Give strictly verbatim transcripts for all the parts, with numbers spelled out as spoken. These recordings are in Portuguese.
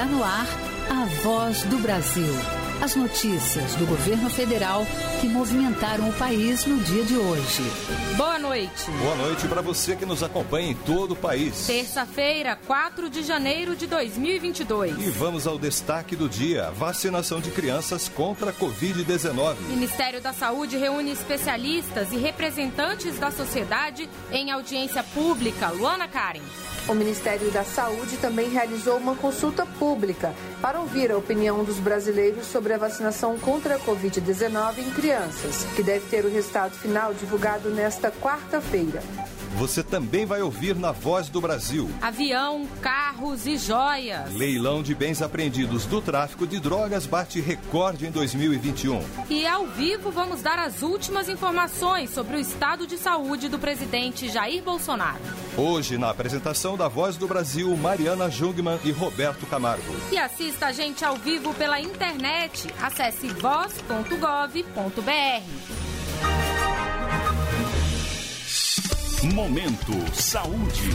Está no ar a Voz do Brasil. As notícias do governo federal que movimentaram o país no dia de hoje. Boa noite. Boa noite para você que nos acompanha em todo o país. Terça-feira, quatro de janeiro de dois mil e vinte e dois. E vamos ao destaque do dia: vacinação de crianças contra a covid dezenove. O Ministério da Saúde reúne especialistas e representantes da sociedade em audiência pública. Luana Karen. O Ministério da Saúde também realizou uma consulta pública para ouvir a opinião dos brasileiros sobre a vacinação contra a covid dezenove em crianças, que deve ter o resultado final divulgado nesta quarta-feira. Você também vai ouvir na Voz do Brasil: avião, carros e joias. Leilão de bens apreendidos do tráfico de drogas bate recorde em dois mil e vinte e um. E ao vivo vamos dar as últimas informações sobre o estado de saúde do presidente Jair Bolsonaro. Hoje, na apresentação da Voz do Brasil, Mariana Jungmann e Roberto Camargo. E assista a gente ao vivo pela internet. Acesse voz ponto gov ponto br. Momento Saúde.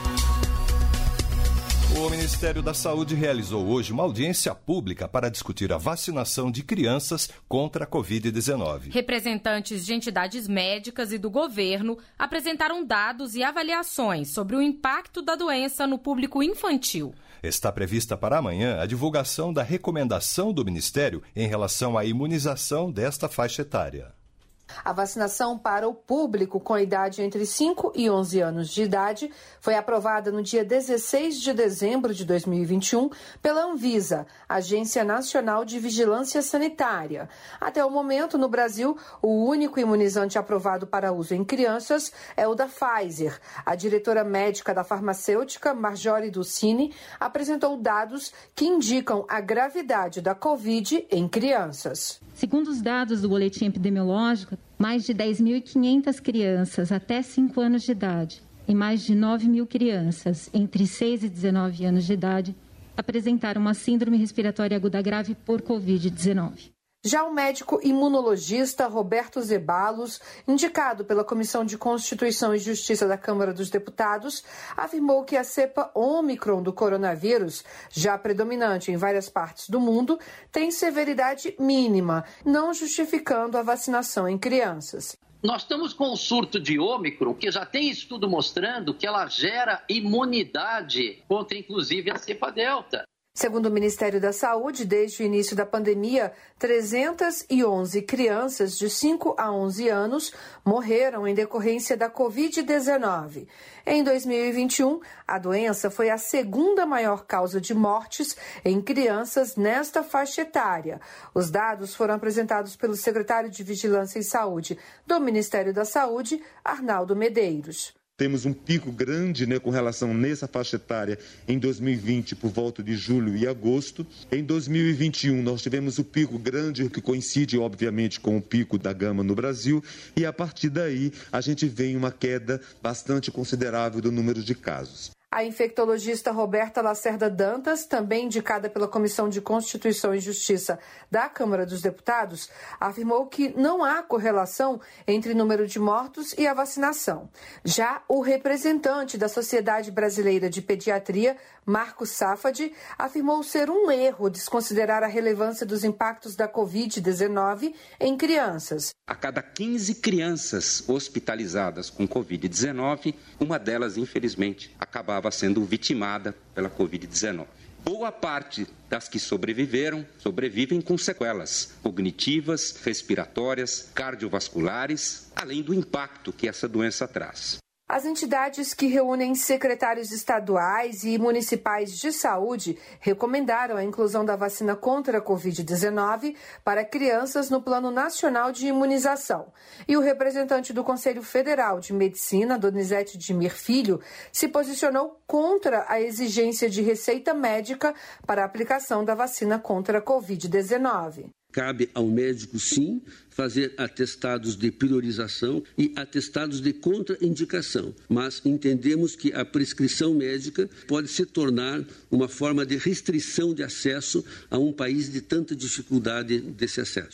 O Ministério da Saúde realizou hoje uma audiência pública para discutir a vacinação de crianças contra a covid dezenove. Representantes de entidades médicas e do governo apresentaram dados e avaliações sobre o impacto da doença no público infantil. Está prevista para amanhã a divulgação da recomendação do Ministério em relação à imunização desta faixa etária. A vacinação para o público com idade entre cinco e onze anos de idade foi aprovada no dia dezesseis de dezembro de dois mil e vinte e um pela Anvisa, Agência Nacional de Vigilância Sanitária. Até o momento, no Brasil, o único imunizante aprovado para uso em crianças é o da Pfizer. A diretora médica da farmacêutica, Marjorie Dulcini, apresentou dados que indicam a gravidade da Covid em crianças. Segundo os dados do boletim epidemiológico, mais de dez mil e quinhentas crianças até cinco anos de idade e mais de nove mil crianças entre seis e dezenove anos de idade apresentaram uma síndrome respiratória aguda grave por covid dezenove. Já o médico imunologista Roberto Zeballos, indicado pela Comissão de Constituição e Justiça da Câmara dos Deputados, afirmou que a cepa Ômicron do coronavírus, já predominante em várias partes do mundo, tem severidade mínima, não justificando a vacinação em crianças. Nós estamos com o surto de Ômicron, que já tem estudo mostrando que ela gera imunidade contra, inclusive, a cepa Delta. Segundo o Ministério da Saúde, desde o início da pandemia, trezentas e onze crianças de cinco a onze anos morreram em decorrência da covid dezenove. Em dois mil e vinte e um, a doença foi a segunda maior causa de mortes em crianças nesta faixa etária. Os dados foram apresentados pelo secretário de Vigilância e Saúde do Ministério da Saúde, Arnaldo Medeiros. Temos um pico grande, né, com relação nessa faixa etária em dois mil e vinte, por volta de julho e agosto. Em dois mil e vinte e um, nós tivemos o pico grande, que coincide, obviamente, com o pico da gama no Brasil. E, a partir daí, a gente vê uma queda bastante considerável do número de casos. A infectologista Roberta Lacerda Dantas, também indicada pela Comissão de Constituição e Justiça da Câmara dos Deputados, afirmou que não há correlação entre o número de mortos e a vacinação. Já o representante da Sociedade Brasileira de Pediatria, Marcos Safadi, afirmou ser um erro desconsiderar a relevância dos impactos da covid dezenove em crianças. A cada quinze crianças hospitalizadas com covid dezenove, uma delas, infelizmente, acabava sendo vitimada pela covid dezenove. Boa parte das que sobreviveram, sobrevivem com sequelas cognitivas, respiratórias, cardiovasculares, além do impacto que essa doença traz. As entidades que reúnem secretários estaduais e municipais de saúde recomendaram a inclusão da vacina contra a covid dezenove para crianças no Plano Nacional de Imunização. E o representante do Conselho Federal de Medicina, Donizete Dimir Filho, se posicionou contra a exigência de receita médica para a aplicação da vacina contra a covid dezenove. Cabe ao médico, sim, fazer atestados de priorização e atestados de contraindicação, mas entendemos que a prescrição médica pode se tornar uma forma de restrição de acesso a um país de tanta dificuldade desse acesso.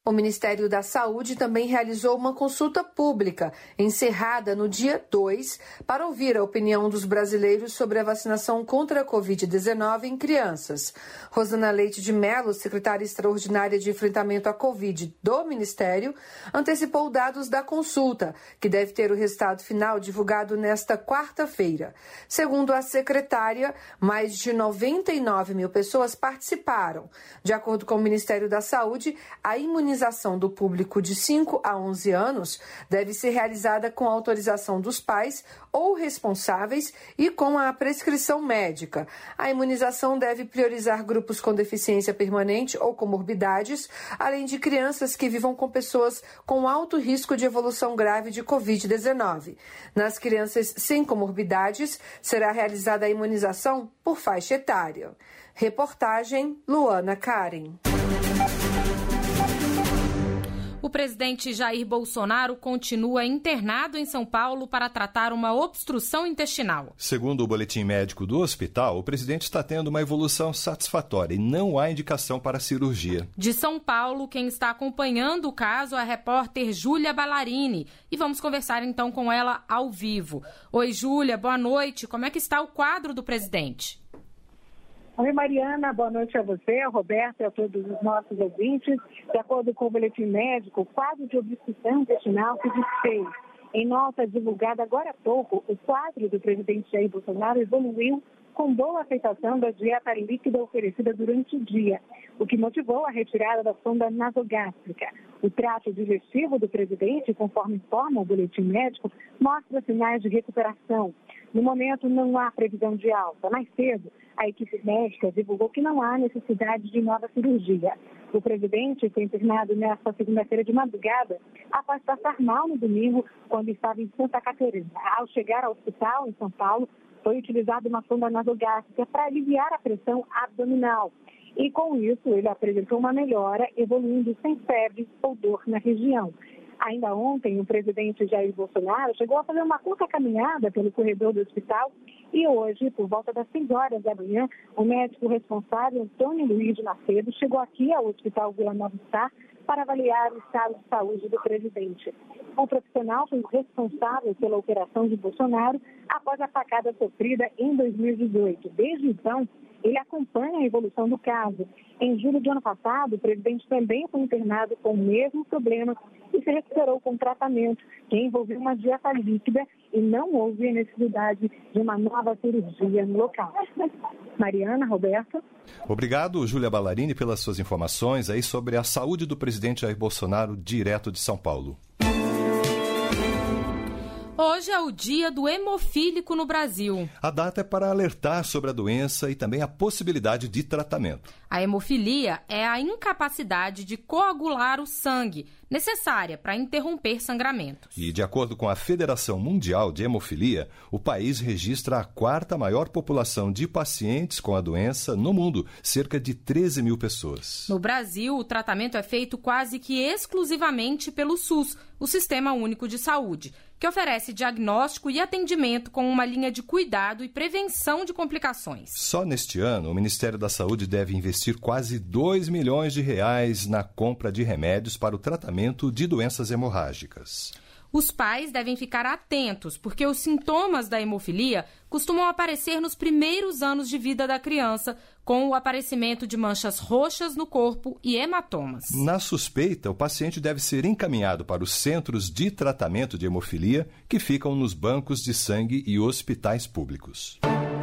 O Ministério da Saúde também realizou uma consulta pública, encerrada no dia dois, para ouvir a opinião dos brasileiros sobre a vacinação contra a covid dezenove em crianças. Rosana Leite de Mello, secretária extraordinária de enfrentamento à Covid do Ministério, antecipou dados da consulta, que deve ter o resultado final divulgado nesta quarta-feira. Segundo a secretária, mais de noventa e nove mil pessoas participaram. De acordo com o Ministério da Saúde, a imunização A imunização do público de cinco a onze anos deve ser realizada com autorização dos pais ou responsáveis e com a prescrição médica. A imunização deve priorizar grupos com deficiência permanente ou comorbidades, além de crianças que vivam com pessoas com alto risco de evolução grave de covid dezenove. Nas crianças sem comorbidades, será realizada a imunização por faixa etária. Reportagem Luana Karen. O presidente Jair Bolsonaro continua internado em São Paulo para tratar uma obstrução intestinal. Segundo o boletim médico do hospital, o presidente está tendo uma evolução satisfatória e não há indicação para cirurgia. De São Paulo, quem está acompanhando o caso é a repórter Júlia Ballarini. E vamos conversar então com ela ao vivo. Oi, Júlia, boa noite. Como é que está o quadro do presidente? Oi, Mariana, boa noite a você, a Roberto e a todos os nossos ouvintes. De acordo com o boletim médico, o quadro de obstrução intestinal se desfez. Em nota divulgada agora há pouco, o quadro do presidente Jair Bolsonaro evoluiu com boa aceitação da dieta líquida oferecida durante o dia, o que motivou a retirada da sonda nasogástrica. O trato digestivo do presidente, conforme informa o boletim médico, mostra sinais de recuperação. No momento, não há previsão de alta. Mais cedo, a equipe médica divulgou que não há necessidade de nova cirurgia. O presidente foi internado nesta segunda-feira de madrugada, após passar mal no domingo, quando estava em Santa Catarina. Ao chegar ao hospital, em São Paulo, foi utilizada uma sonda nasogástrica para aliviar a pressão abdominal. E, com isso, ele apresentou uma melhora, evoluindo sem febre ou dor na região. Ainda ontem, o presidente Jair Bolsonaro chegou a fazer uma curta caminhada pelo corredor do hospital e hoje, por volta das seis horas da manhã, o médico responsável, Antônio Luiz de Macedo, chegou aqui ao Hospital Vila Nova Star para avaliar o estado de saúde do presidente. O profissional foi o responsável pela operação de Bolsonaro após a facada sofrida em dois mil e dezoito. Desde então, ele acompanha a evolução do caso. Em julho do ano passado, o presidente também foi internado com o mesmo problema e se recuperou com tratamento que envolveu uma dieta líquida e não houve a necessidade de uma nova cirurgia no local. Mariana, Roberto. Obrigado, Júlia Ballarini, pelas suas informações aí sobre a saúde do presidente Jair Bolsonaro, direto de São Paulo. Hoje é o dia do hemofílico no Brasil. A data é para alertar sobre a doença e também a possibilidade de tratamento. A hemofilia é a incapacidade de coagular o sangue, necessária para interromper sangramentos. E, de acordo com a Federação Mundial de Hemofilia, o país registra a quarta maior população de pacientes com a doença no mundo, cerca de treze mil pessoas. No Brasil, o tratamento é feito quase que exclusivamente pelo SUS, o Sistema Único de Saúde, que oferece diagnóstico e atendimento com uma linha de cuidado e prevenção de complicações. Só neste ano, o Ministério da Saúde deve investir quase dois milhões de reais na compra de remédios para o tratamento de doenças hemorrágicas. Os pais devem ficar atentos, porque os sintomas da hemofilia costumam aparecer nos primeiros anos de vida da criança, com o aparecimento de manchas roxas no corpo e hematomas. Na suspeita, o paciente deve ser encaminhado para os centros de tratamento de hemofilia, que ficam nos bancos de sangue e hospitais públicos.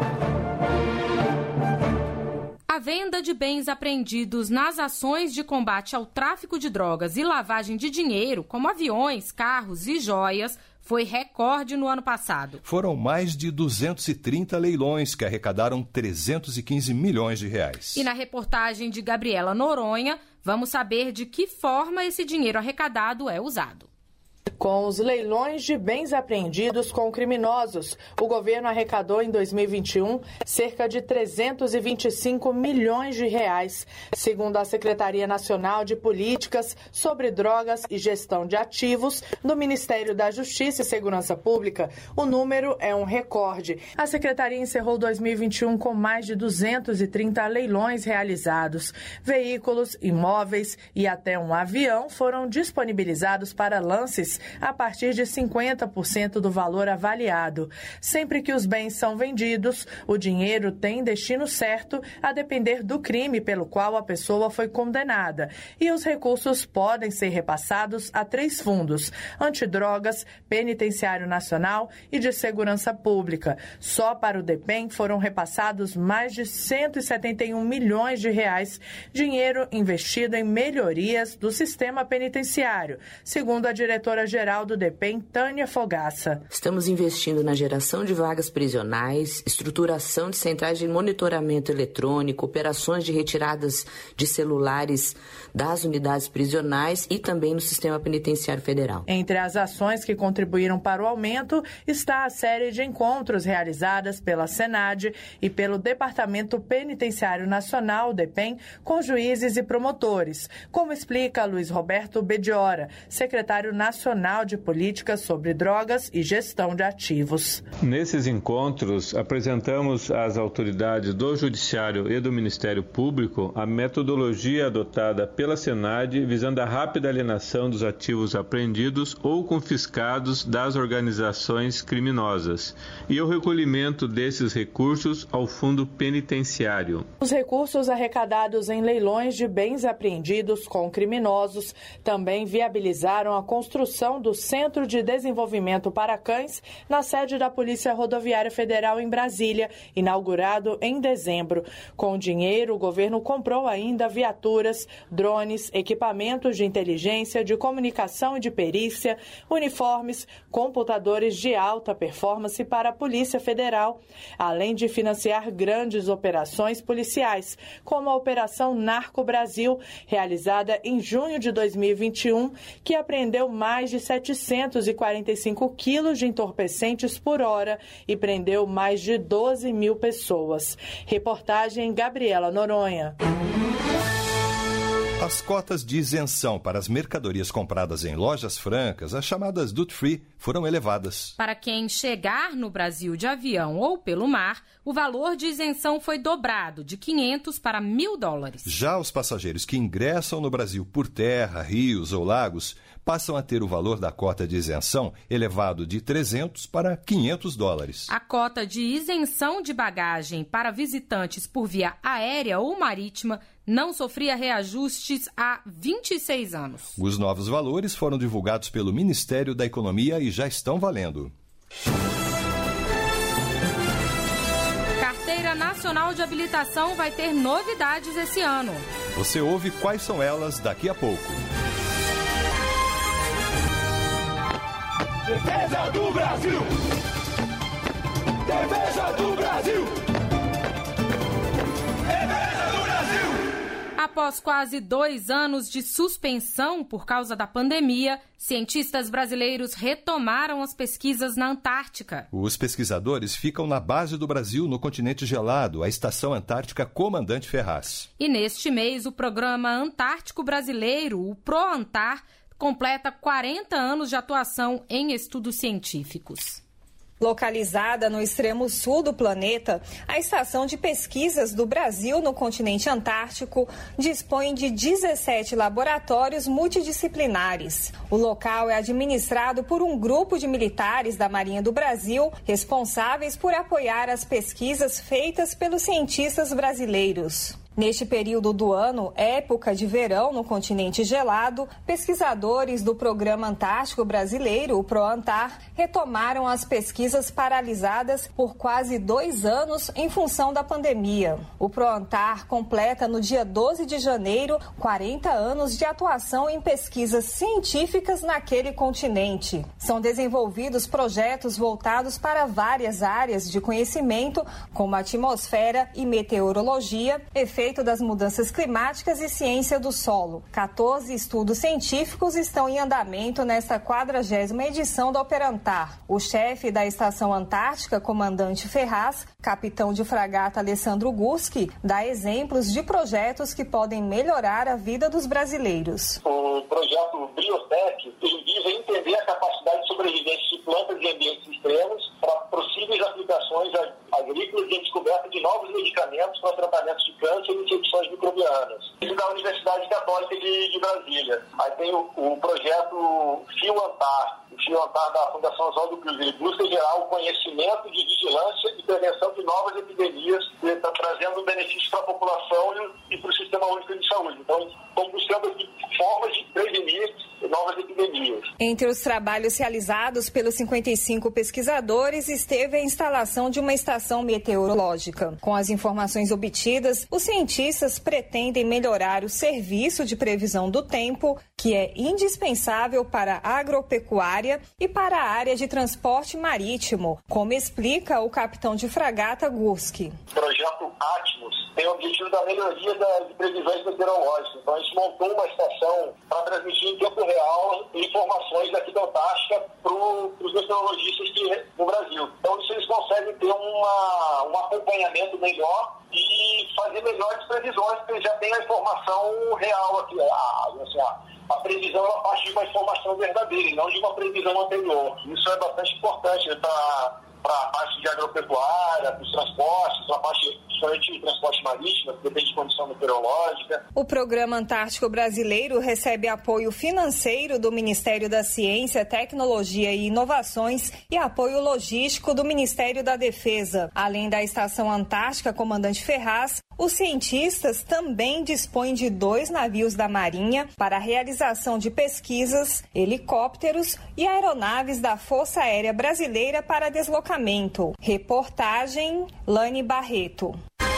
A venda de bens apreendidos nas ações de combate ao tráfico de drogas e lavagem de dinheiro, como aviões, carros e joias, foi recorde no ano passado. Foram mais de duzentos e trinta leilões que arrecadaram trezentos e quinze milhões de reais. E na reportagem de Gabriela Noronha, vamos saber de que forma esse dinheiro arrecadado é usado. Com os leilões de bens apreendidos com criminosos, o governo arrecadou em dois mil e vinte e um cerca de trezentos e vinte e cinco milhões de reais. Segundo a Secretaria Nacional de Políticas sobre Drogas e Gestão de Ativos do Ministério da Justiça e Segurança Pública, o número é um recorde. A Secretaria encerrou dois mil e vinte e um com mais de duzentos e trinta leilões realizados. Veículos, imóveis e até um avião foram disponibilizados para lances a partir de cinquenta por cento do valor avaliado. Sempre que os bens são vendidos, o dinheiro tem destino certo a depender do crime pelo qual a pessoa foi condenada. E os recursos podem ser repassados a três fundos: antidrogas, Penitenciário Nacional e de Segurança Pública. Só para o DEPEN foram repassados mais de cento e setenta e um milhões de reais, dinheiro investido em melhorias do sistema penitenciário, segundo a diretora-geral do DEPEN, Tânia Fogaça. Estamos investindo na geração de vagas prisionais, estruturação de centrais de monitoramento eletrônico, operações de retiradas de celulares das unidades prisionais e também no sistema penitenciário federal. Entre as ações que contribuíram para o aumento está a série de encontros realizadas pela Senad e pelo Departamento Penitenciário Nacional, DEPEN, com juízes e promotores, como explica Luiz Roberto Bediora, secretário nacional de Políticas sobre Drogas e Gestão de Ativos. Nesses encontros, apresentamos às autoridades do Judiciário e do Ministério Público a metodologia adotada pela Senad visando a rápida alienação dos ativos apreendidos ou confiscados das organizações criminosas e o recolhimento desses recursos ao fundo penitenciário. Os recursos arrecadados em leilões de bens apreendidos com criminosos também viabilizaram a construção do Centro de Desenvolvimento para Cães na sede da Polícia Rodoviária Federal em Brasília, inaugurado em dezembro. Com o dinheiro, o governo comprou ainda viaturas, drones, equipamentos de inteligência, de comunicação e de perícia, uniformes, computadores de alta performance para a Polícia Federal, além de financiar grandes operações policiais, como a Operação Narco Brasil, realizada em junho de dois mil e vinte e um, que apreendeu mais de setecentos e quarenta e cinco quilos de entorpecentes por hora e prendeu mais de doze mil pessoas. Reportagem Gabriela Noronha. As cotas de isenção para as mercadorias compradas em lojas francas, as chamadas duty free, foram elevadas. Para quem chegar no Brasil de avião ou pelo mar, o valor de isenção foi dobrado, de quinhentos para mil dólares. Já os passageiros que ingressam no Brasil por terra, rios ou lagos passam a ter o valor da cota de isenção elevado de trezentos para quinhentos dólares. A cota de isenção de bagagem para visitantes por via aérea ou marítima não sofria reajustes há vinte e seis anos. Os novos valores foram divulgados pelo Ministério da Economia e já estão valendo. Carteira Nacional de Habilitação vai ter novidades esse ano. Você ouve quais são elas daqui a pouco. Defesa do Brasil! Defesa do Brasil! Defesa do Brasil! Após quase dois anos de suspensão por causa da pandemia, cientistas brasileiros retomaram as pesquisas na Antártica. Os pesquisadores ficam na base do Brasil, no continente gelado, a Estação Antártica Comandante Ferraz. E neste mês, o Programa Antártico Brasileiro, o ProAntar, completa quarenta anos de atuação em estudos científicos. Localizada no extremo sul do planeta, a Estação de Pesquisas do Brasil no continente antártico dispõe de dezessete laboratórios multidisciplinares. O local é administrado por um grupo de militares da Marinha do Brasil, responsáveis por apoiar as pesquisas feitas pelos cientistas brasileiros. Neste período do ano, época de verão no continente gelado, pesquisadores do Programa Antártico Brasileiro, o ProAntar, retomaram as pesquisas paralisadas por quase dois anos em função da pandemia. O ProAntar completa no dia doze de janeiro quarenta anos de atuação em pesquisas científicas naquele continente. São desenvolvidos projetos voltados para várias áreas de conhecimento, como atmosfera e meteorologia, efeitos efeito das mudanças climáticas e ciência do solo. quatorze estudos científicos estão em andamento nesta quadragésima edição do Operantar. O chefe da Estação Antártica, comandante Ferraz, capitão de fragata Alessandro Guschi, dá exemplos de projetos que podem melhorar a vida dos brasileiros. O projeto Biotech, ele visa entender a capacidade de sobrevivência de plantas em ambientes extremos para possíveis aplicações agrícolas e a descoberta de novos medicamentos para tratamentos de câncer e infecções microbianas. Isso da Universidade Católica de, de Brasília. Aí tem o, o projeto FioAntar, o FioAntar da Fundação Oswaldo Cruz. Ele busca gerar o conhecimento de vigilância e prevenção de novas epidemias, está trazendo benefícios para a população e, e para o Sistema Único de Saúde. Então, estão buscando aqui formas de prevenir novas epidemias. Entre os trabalhos realizados pelos cinquenta e cinco pesquisadores esteve a instalação de uma estação meteorológica. Com as informações obtidas, os cientistas pretendem melhorar o serviço de previsão do tempo, que é indispensável para a agropecuária e para a área de transporte marítimo, como explica o capitão de fragata Guschi. O projeto Atmos tem o objetivo da melhoria das previsões meteorológicas. Então, a gente montou uma estação para transmitir em tempo real informações daqui da Antártica para os meteorologistas que, no Brasil. Então, isso eles conseguem ter uma, um acompanhamento melhor e fazer melhores previsões, porque eles já têm a informação real aqui. A, assim, a, a previsão ela parte de uma informação verdadeira e não de uma previsão anterior. Isso é bastante importante, né, para para a parte de agropecuária, para os transportes, para a parte de transporte marítimo, que depende de condição meteorológica. O Programa Antártico Brasileiro recebe apoio financeiro do Ministério da Ciência, Tecnologia e Inovações e apoio logístico do Ministério da Defesa. Além da Estação Antártica Comandante Ferraz, os cientistas também dispõem de dois navios da Marinha para a realização de pesquisas, helicópteros e aeronaves da Força Aérea Brasileira para deslocamento. Reportagem Lani Barreto.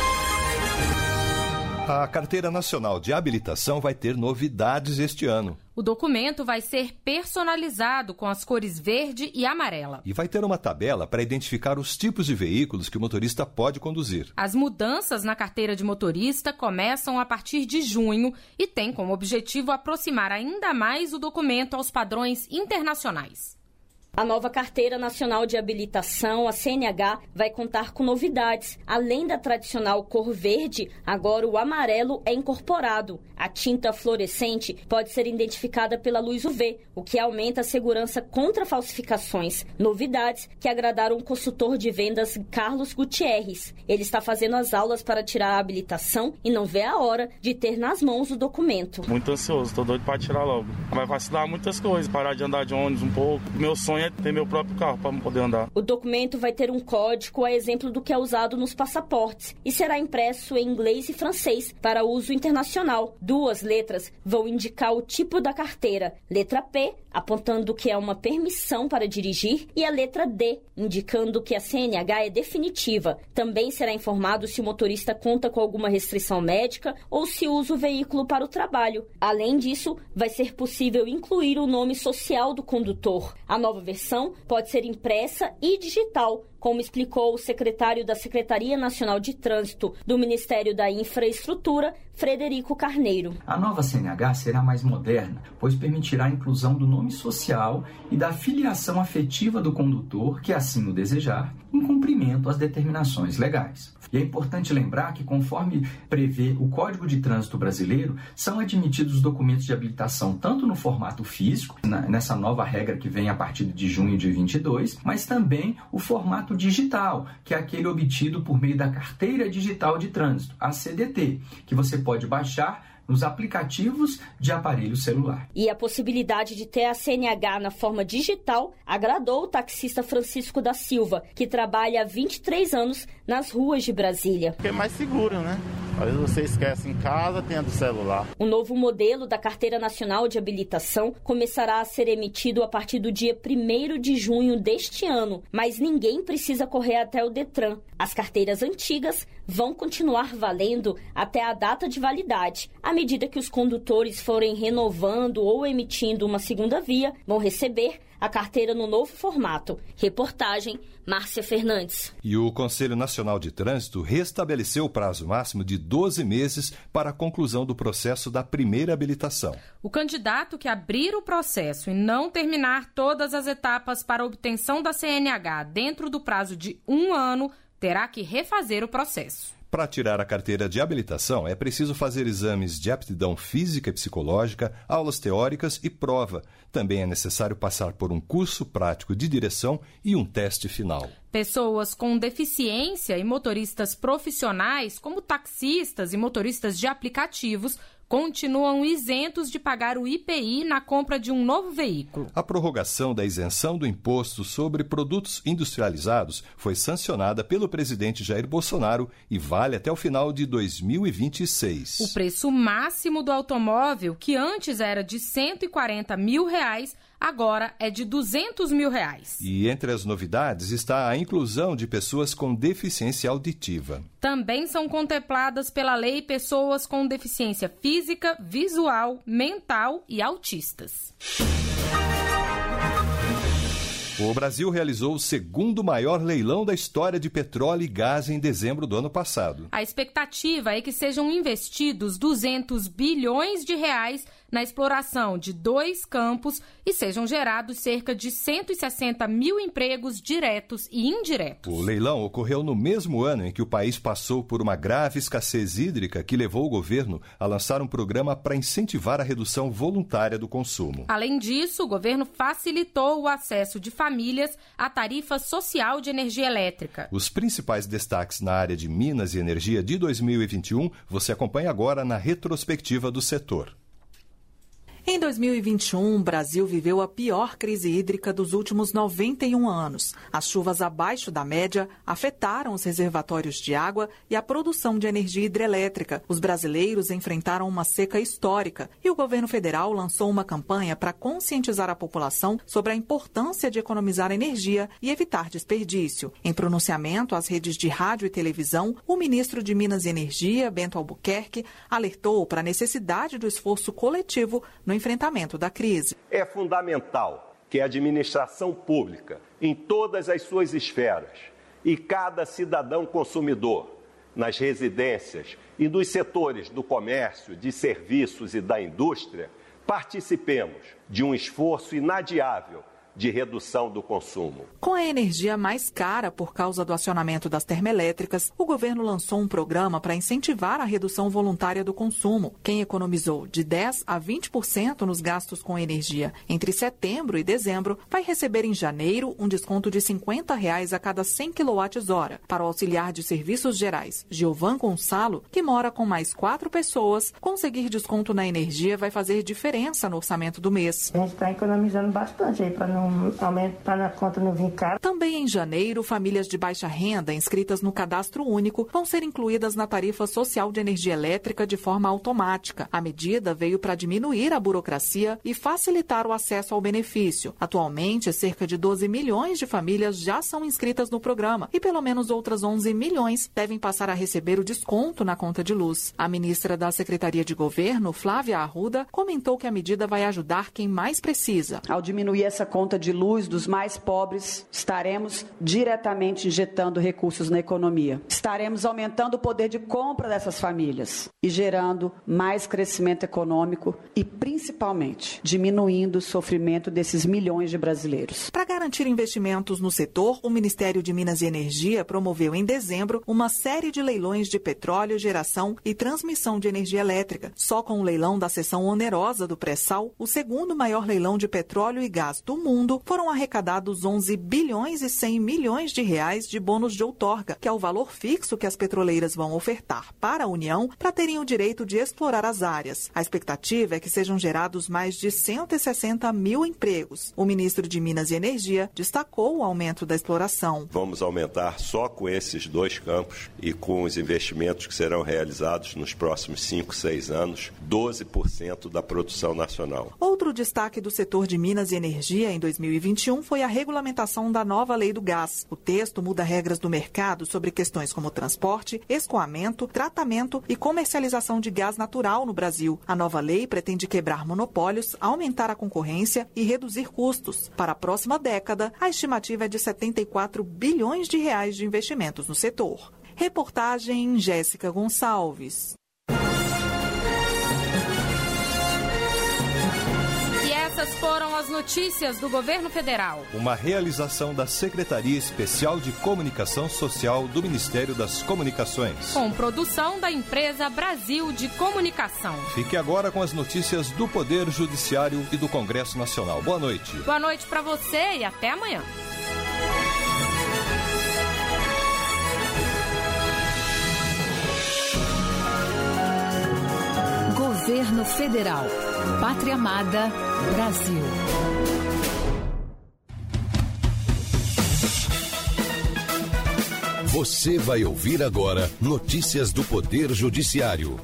A Carteira Nacional de Habilitação vai ter novidades este ano. O documento vai ser personalizado com as cores verde e amarela. E vai ter uma tabela para identificar os tipos de veículos que o motorista pode conduzir. As mudanças na carteira de motorista começam a partir de junho e têm como objetivo aproximar ainda mais o documento aos padrões internacionais. A nova Carteira Nacional de Habilitação, a C N H, vai contar com novidades. Além da tradicional cor verde, agora o amarelo é incorporado. A tinta fluorescente pode ser identificada pela luz U V, o que aumenta a segurança contra falsificações. Novidades que agradaram o consultor de vendas Carlos Gutierrez. Ele está fazendo as aulas para tirar a habilitação e não vê a hora de ter nas mãos o documento. Muito ansioso, tô doido para tirar logo. Vai facilitar muitas coisas, parar de andar de ônibus um pouco. Meu sonho é ter meu próprio carro para poder andar. O documento vai ter um código a exemplo do que é usado nos passaportes e será impresso em inglês e francês para uso internacional. Duas letras vão indicar o tipo da carteira. Letra P, apontando que é uma permissão para dirigir, e a letra D, indicando que a C N H é definitiva. Também será informado se o motorista conta com alguma restrição médica ou se usa o veículo para o trabalho. Além disso, vai ser possível incluir o nome social do condutor. A nova versão pode ser impressa e digital, como explicou o secretário da Secretaria Nacional de Trânsito do Ministério da Infraestrutura, Frederico Carneiro. A nova C N H será mais moderna, pois permitirá a inclusão do nome social e da filiação afetiva do condutor, que assim o desejar, em cumprimento às determinações legais. E é importante lembrar que, conforme prevê o Código de Trânsito Brasileiro, são admitidos documentos de habilitação tanto no formato físico, nessa nova regra que vem a partir de junho de vinte e dois, mas também o formato digital, que é aquele obtido por meio da Carteira Digital de Trânsito, a C D T, que você pode baixar nos aplicativos de aparelho celular. E a possibilidade de ter a C N H na forma digital agradou o taxista Francisco da Silva, que trabalha há vinte e três anos nas ruas de Brasília. Porque é mais seguro, né? Às vezes você esquece em casa, tem a do celular. O novo modelo da Carteira Nacional de Habilitação começará a ser emitido a partir do dia primeiro de junho deste ano, mas ninguém precisa correr até o Detran. As carteiras antigas vão continuar valendo até a data de validade. A medida que os condutores forem renovando ou emitindo uma segunda via, vão receber a carteira no novo formato. Reportagem, Márcia Fernandes. E o Conselho Nacional de Trânsito restabeleceu o prazo máximo de doze meses para a conclusão do processo da primeira habilitação. O candidato que abrir o processo e não terminar todas as etapas para a obtenção da C N H dentro do prazo de um ano terá que refazer o processo. Para tirar a carteira de habilitação, é preciso fazer exames de aptidão física e psicológica, aulas teóricas e prova. Também é necessário passar por um curso prático de direção e um teste final. Pessoas com deficiência e motoristas profissionais, como taxistas e motoristas de aplicativos, continuam isentos de pagar o I P I na compra de um novo veículo. A prorrogação da isenção do imposto sobre produtos industrializados foi sancionada pelo presidente Jair Bolsonaro e vale até o final de dois mil e vinte e seis. O preço máximo do automóvel, que antes era de cento e quarenta mil reais, agora é de duzentos mil reais. E entre as novidades está a inclusão de pessoas com deficiência auditiva. Também são contempladas pela lei pessoas com deficiência física, visual, mental e autistas. O Brasil realizou o segundo maior leilão da história de petróleo e gás em dezembro do ano passado. A expectativa é que sejam investidos duzentos bilhões de reais na exploração de dois campos e sejam gerados cerca de cento e sessenta mil empregos diretos e indiretos. O leilão ocorreu no mesmo ano em que o país passou por uma grave escassez hídrica que levou o governo a lançar um programa para incentivar a redução voluntária do consumo. Além disso, o governo facilitou o acesso de famílias à tarifa social de energia elétrica. Os principais destaques na área de Minas e Energia de dois mil e vinte e um você acompanha agora na retrospectiva do setor. Em dois mil e vinte e um, o Brasil viveu a pior crise hídrica dos últimos noventa e um anos. As chuvas abaixo da média afetaram os reservatórios de água e a produção de energia hidrelétrica. Os brasileiros enfrentaram uma seca histórica e o governo federal lançou uma campanha para conscientizar a população sobre a importância de economizar energia e evitar desperdício. Em pronunciamento às redes de rádio e televisão, o ministro de Minas e Energia, Bento Albuquerque, alertou para a necessidade do esforço coletivo no enfrentamento da crise. É fundamental que a administração pública, em todas as suas esferas, e cada cidadão consumidor, nas residências e nos setores do comércio, de serviços e da indústria, participemos de um esforço inadiável de redução do consumo. Com a energia mais cara por causa do acionamento das termoelétricas, o governo lançou um programa para incentivar a redução voluntária do consumo. Quem economizou de dez a vinte por cento nos gastos com energia entre setembro e dezembro vai receber em janeiro um desconto de cinquenta reais a cada cem quilowatt-hora. Para o auxiliar de serviços gerais, Gilvan Gonçalo, que mora com mais quatro pessoas, conseguir desconto na energia vai fazer diferença no orçamento do mês. A gente está economizando bastante aí para não aumento para a conta não vir caro. Também em janeiro, famílias de baixa renda inscritas no Cadastro Único vão ser incluídas na tarifa social de energia elétrica de forma automática. A medida veio para diminuir a burocracia e facilitar o acesso ao benefício. Atualmente, cerca de doze milhões de famílias já são inscritas no programa e pelo menos outras onze milhões devem passar a receber o desconto na conta de luz. A ministra da Secretaria de Governo, Flávia Arruda, comentou que a medida vai ajudar quem mais precisa. Ao diminuir essa conta de luz dos mais pobres, estaremos diretamente injetando recursos na economia. Estaremos aumentando o poder de compra dessas famílias e gerando mais crescimento econômico e, principalmente, diminuindo o sofrimento desses milhões de brasileiros. Para garantir investimentos no setor, o Ministério de Minas e Energia promoveu em dezembro uma série de leilões de petróleo, geração e transmissão de energia elétrica. Só com o leilão da seção onerosa do pré-sal, o segundo maior leilão de petróleo e gás do mundo, foram arrecadados onze bilhões e cem milhões de reais de bônus de outorga, que é o valor fixo que as petroleiras vão ofertar para a União para terem o direito de explorar as áreas. A expectativa é que sejam gerados mais de cento e sessenta mil empregos. O ministro de Minas e Energia destacou o aumento da exploração. Vamos aumentar só com esses dois campos e com os investimentos que serão realizados nos próximos cinco, seis anos, doze por cento da produção nacional. Outro destaque do setor de Minas e Energia em dois mil e dois mil e vinte e um foi a regulamentação da nova Lei do Gás. O texto muda regras do mercado sobre questões como transporte, escoamento, tratamento e comercialização de gás natural no Brasil. A nova lei pretende quebrar monopólios, aumentar a concorrência e reduzir custos. Para a próxima década, a estimativa é de setenta e quatro bilhões de reais de investimentos no setor. Reportagem Jéssica Gonçalves. Essas foram as notícias do Governo Federal. Uma realização da Secretaria Especial de Comunicação Social do Ministério das Comunicações. Com produção da empresa Brasil de Comunicação. Fique agora com as notícias do Poder Judiciário e do Congresso Nacional. Boa noite. Boa noite para você e até amanhã. Governo Federal. Pátria Amada, Brasil. Você vai ouvir agora notícias do Poder Judiciário.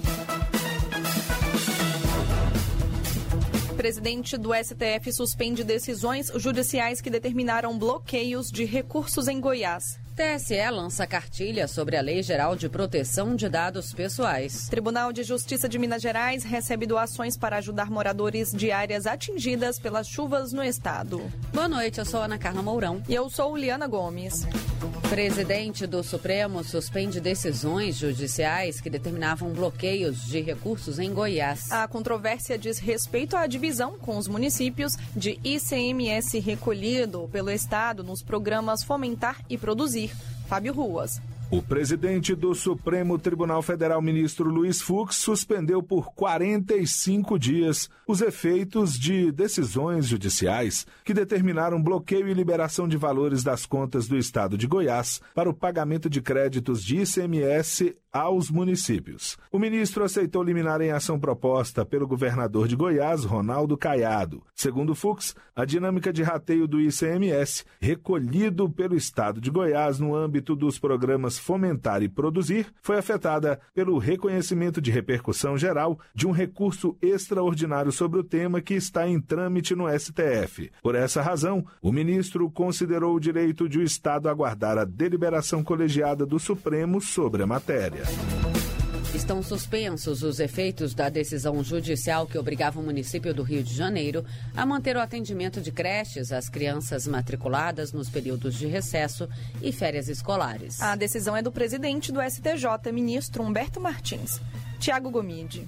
O presidente do S T F suspende decisões judiciais que determinaram bloqueios de recursos em Goiás. T S E lança cartilha sobre a Lei Geral de Proteção de Dados Pessoais. Tribunal de Justiça de Minas Gerais recebe doações para ajudar moradores de áreas atingidas pelas chuvas no estado. Boa noite, eu sou Ana Carla Mourão. E eu sou Liana Gomes. Presidente do Supremo suspende decisões judiciais que determinavam bloqueios de recursos em Goiás. A controvérsia diz respeito à divisão com os municípios de I C M S recolhido pelo estado nos programas Fomentar e Produzir. Fábio Ruas. O presidente do Supremo Tribunal Federal, ministro Luiz Fux, suspendeu por quarenta e cinco dias os efeitos de decisões judiciais que determinaram bloqueio e liberação de valores das contas do estado de Goiás para o pagamento de créditos de I C M S aos municípios. O ministro aceitou liminar em ação proposta pelo governador de Goiás, Ronaldo Caiado. Segundo Fux, a dinâmica de rateio do I C M S, recolhido pelo estado de Goiás no âmbito dos programas Fomentar e Produzir, foi afetada pelo reconhecimento de repercussão geral de um recurso extraordinário sobre o tema que está em trâmite no S T F. Por essa razão, o ministro considerou o direito de o Estado aguardar a deliberação colegiada do Supremo sobre a matéria. Estão suspensos os efeitos da decisão judicial que obrigava o município do Rio de Janeiro a manter o atendimento de creches às crianças matriculadas nos períodos de recesso e férias escolares. A decisão é do presidente do S T J, ministro Humberto Martins. Tiago Gomide.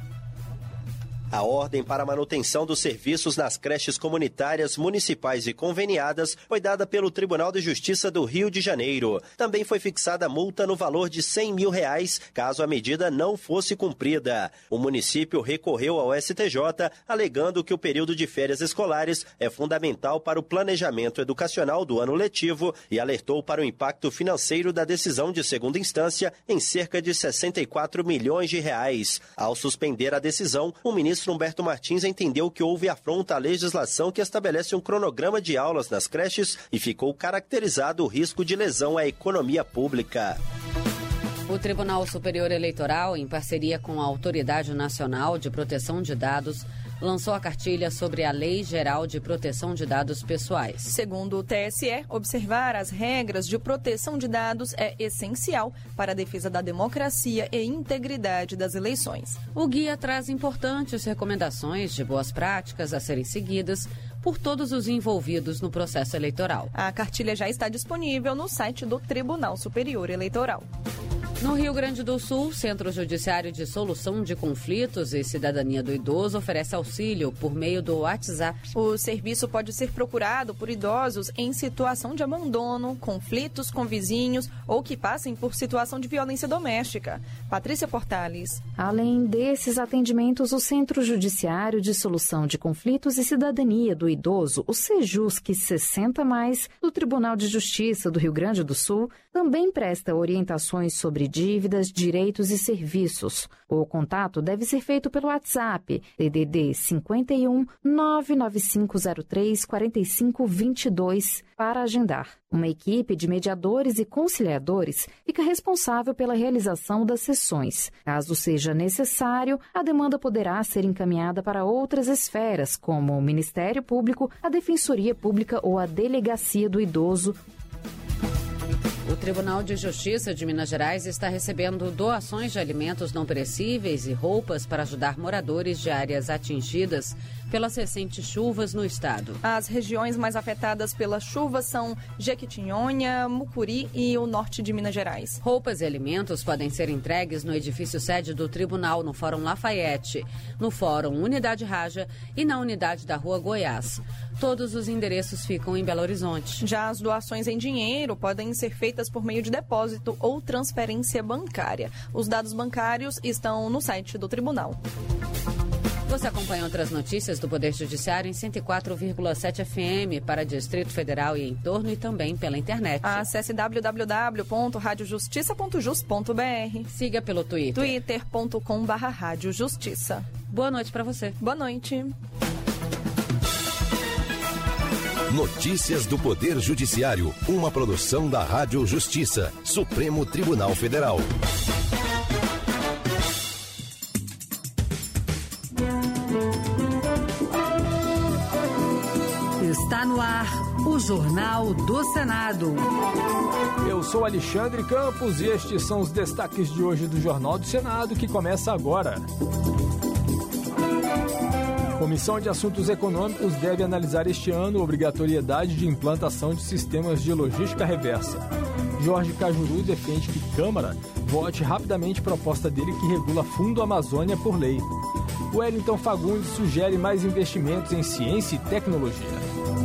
A ordem para a manutenção dos serviços nas creches comunitárias, municipais e conveniadas foi dada pelo Tribunal de Justiça do Rio de Janeiro. Também foi fixada multa no valor de cem mil reais, caso a medida não fosse cumprida. O município recorreu ao S T J, alegando que o período de férias escolares é fundamental para o planejamento educacional do ano letivo e alertou para o impacto financeiro da decisão de segunda instância em cerca de sessenta e quatro milhões de reais. Ao suspender a decisão, o ministro O ministro Humberto Martins entendeu que houve afronta à legislação que estabelece um cronograma de aulas nas creches e ficou caracterizado o risco de lesão à economia pública. O Tribunal Superior Eleitoral, em parceria com a Autoridade Nacional de Proteção de Dados, lançou a cartilha sobre a Lei Geral de Proteção de Dados Pessoais. Segundo o T S E, observar as regras de proteção de dados é essencial para a defesa da democracia e integridade das eleições. O guia traz importantes recomendações de boas práticas a serem seguidas por todos os envolvidos no processo eleitoral. A cartilha já está disponível no site do Tribunal Superior Eleitoral. No Rio Grande do Sul, o Centro Judiciário de Solução de Conflitos e Cidadania do Idoso oferece auxílio por meio do WhatsApp. O serviço pode ser procurado por idosos em situação de abandono, conflitos com vizinhos ou que passem por situação de violência doméstica. Patrícia Portales. Além desses atendimentos, o Centro Judiciário de Solução de Conflitos e Cidadania do Idoso, o SEJUSC sessenta mais, do Tribunal de Justiça do Rio Grande do Sul, também presta orientações sobre dívidas, direitos e serviços. O contato deve ser feito pelo WhatsApp D D D cinquenta e um, nove nove cinco zero três, quatro cinco dois dois para agendar. Uma equipe de mediadores e conciliadores fica responsável pela realização das sessões. Caso seja necessário, a demanda poderá ser encaminhada para outras esferas, como o Ministério Público, a Defensoria Pública ou a Delegacia do Idoso. O Tribunal de Justiça de Minas Gerais está recebendo doações de alimentos não perecíveis e roupas para ajudar moradores de áreas atingidas pelas recentes chuvas no estado. As regiões mais afetadas pelas chuvas são Jequitinhonha, Mucuri e o norte de Minas Gerais. Roupas e alimentos podem ser entregues no edifício sede do Tribunal, no Fórum Lafayette, no Fórum Unidade Raja e na unidade da Rua Goiás. Todos os endereços ficam em Belo Horizonte. Já as doações em dinheiro podem ser feitas por meio de depósito ou transferência bancária. Os dados bancários estão no site do Tribunal. Você acompanha outras notícias do Poder Judiciário em cento e quatro vírgula sete F M para Distrito Federal e em torno e também pela internet. Acesse w w w ponto rádio justiça ponto jus ponto b r. Siga pelo Twitter. twitter ponto com barra rádio justiça. Boa noite para você. Boa noite. Notícias do Poder Judiciário, uma produção da Rádio Justiça, Supremo Tribunal Federal. Está no ar o Jornal do Senado. Eu sou Alexandre Campos e estes são os destaques de hoje do Jornal do Senado, que começa agora. Comissão de Assuntos Econômicos deve analisar este ano a obrigatoriedade de implantação de sistemas de logística reversa. Jorge Cajuru defende que Câmara vote rapidamente proposta dele que regula Fundo Amazônia por lei. Wellington Fagundes sugere mais investimentos em ciência e tecnologia.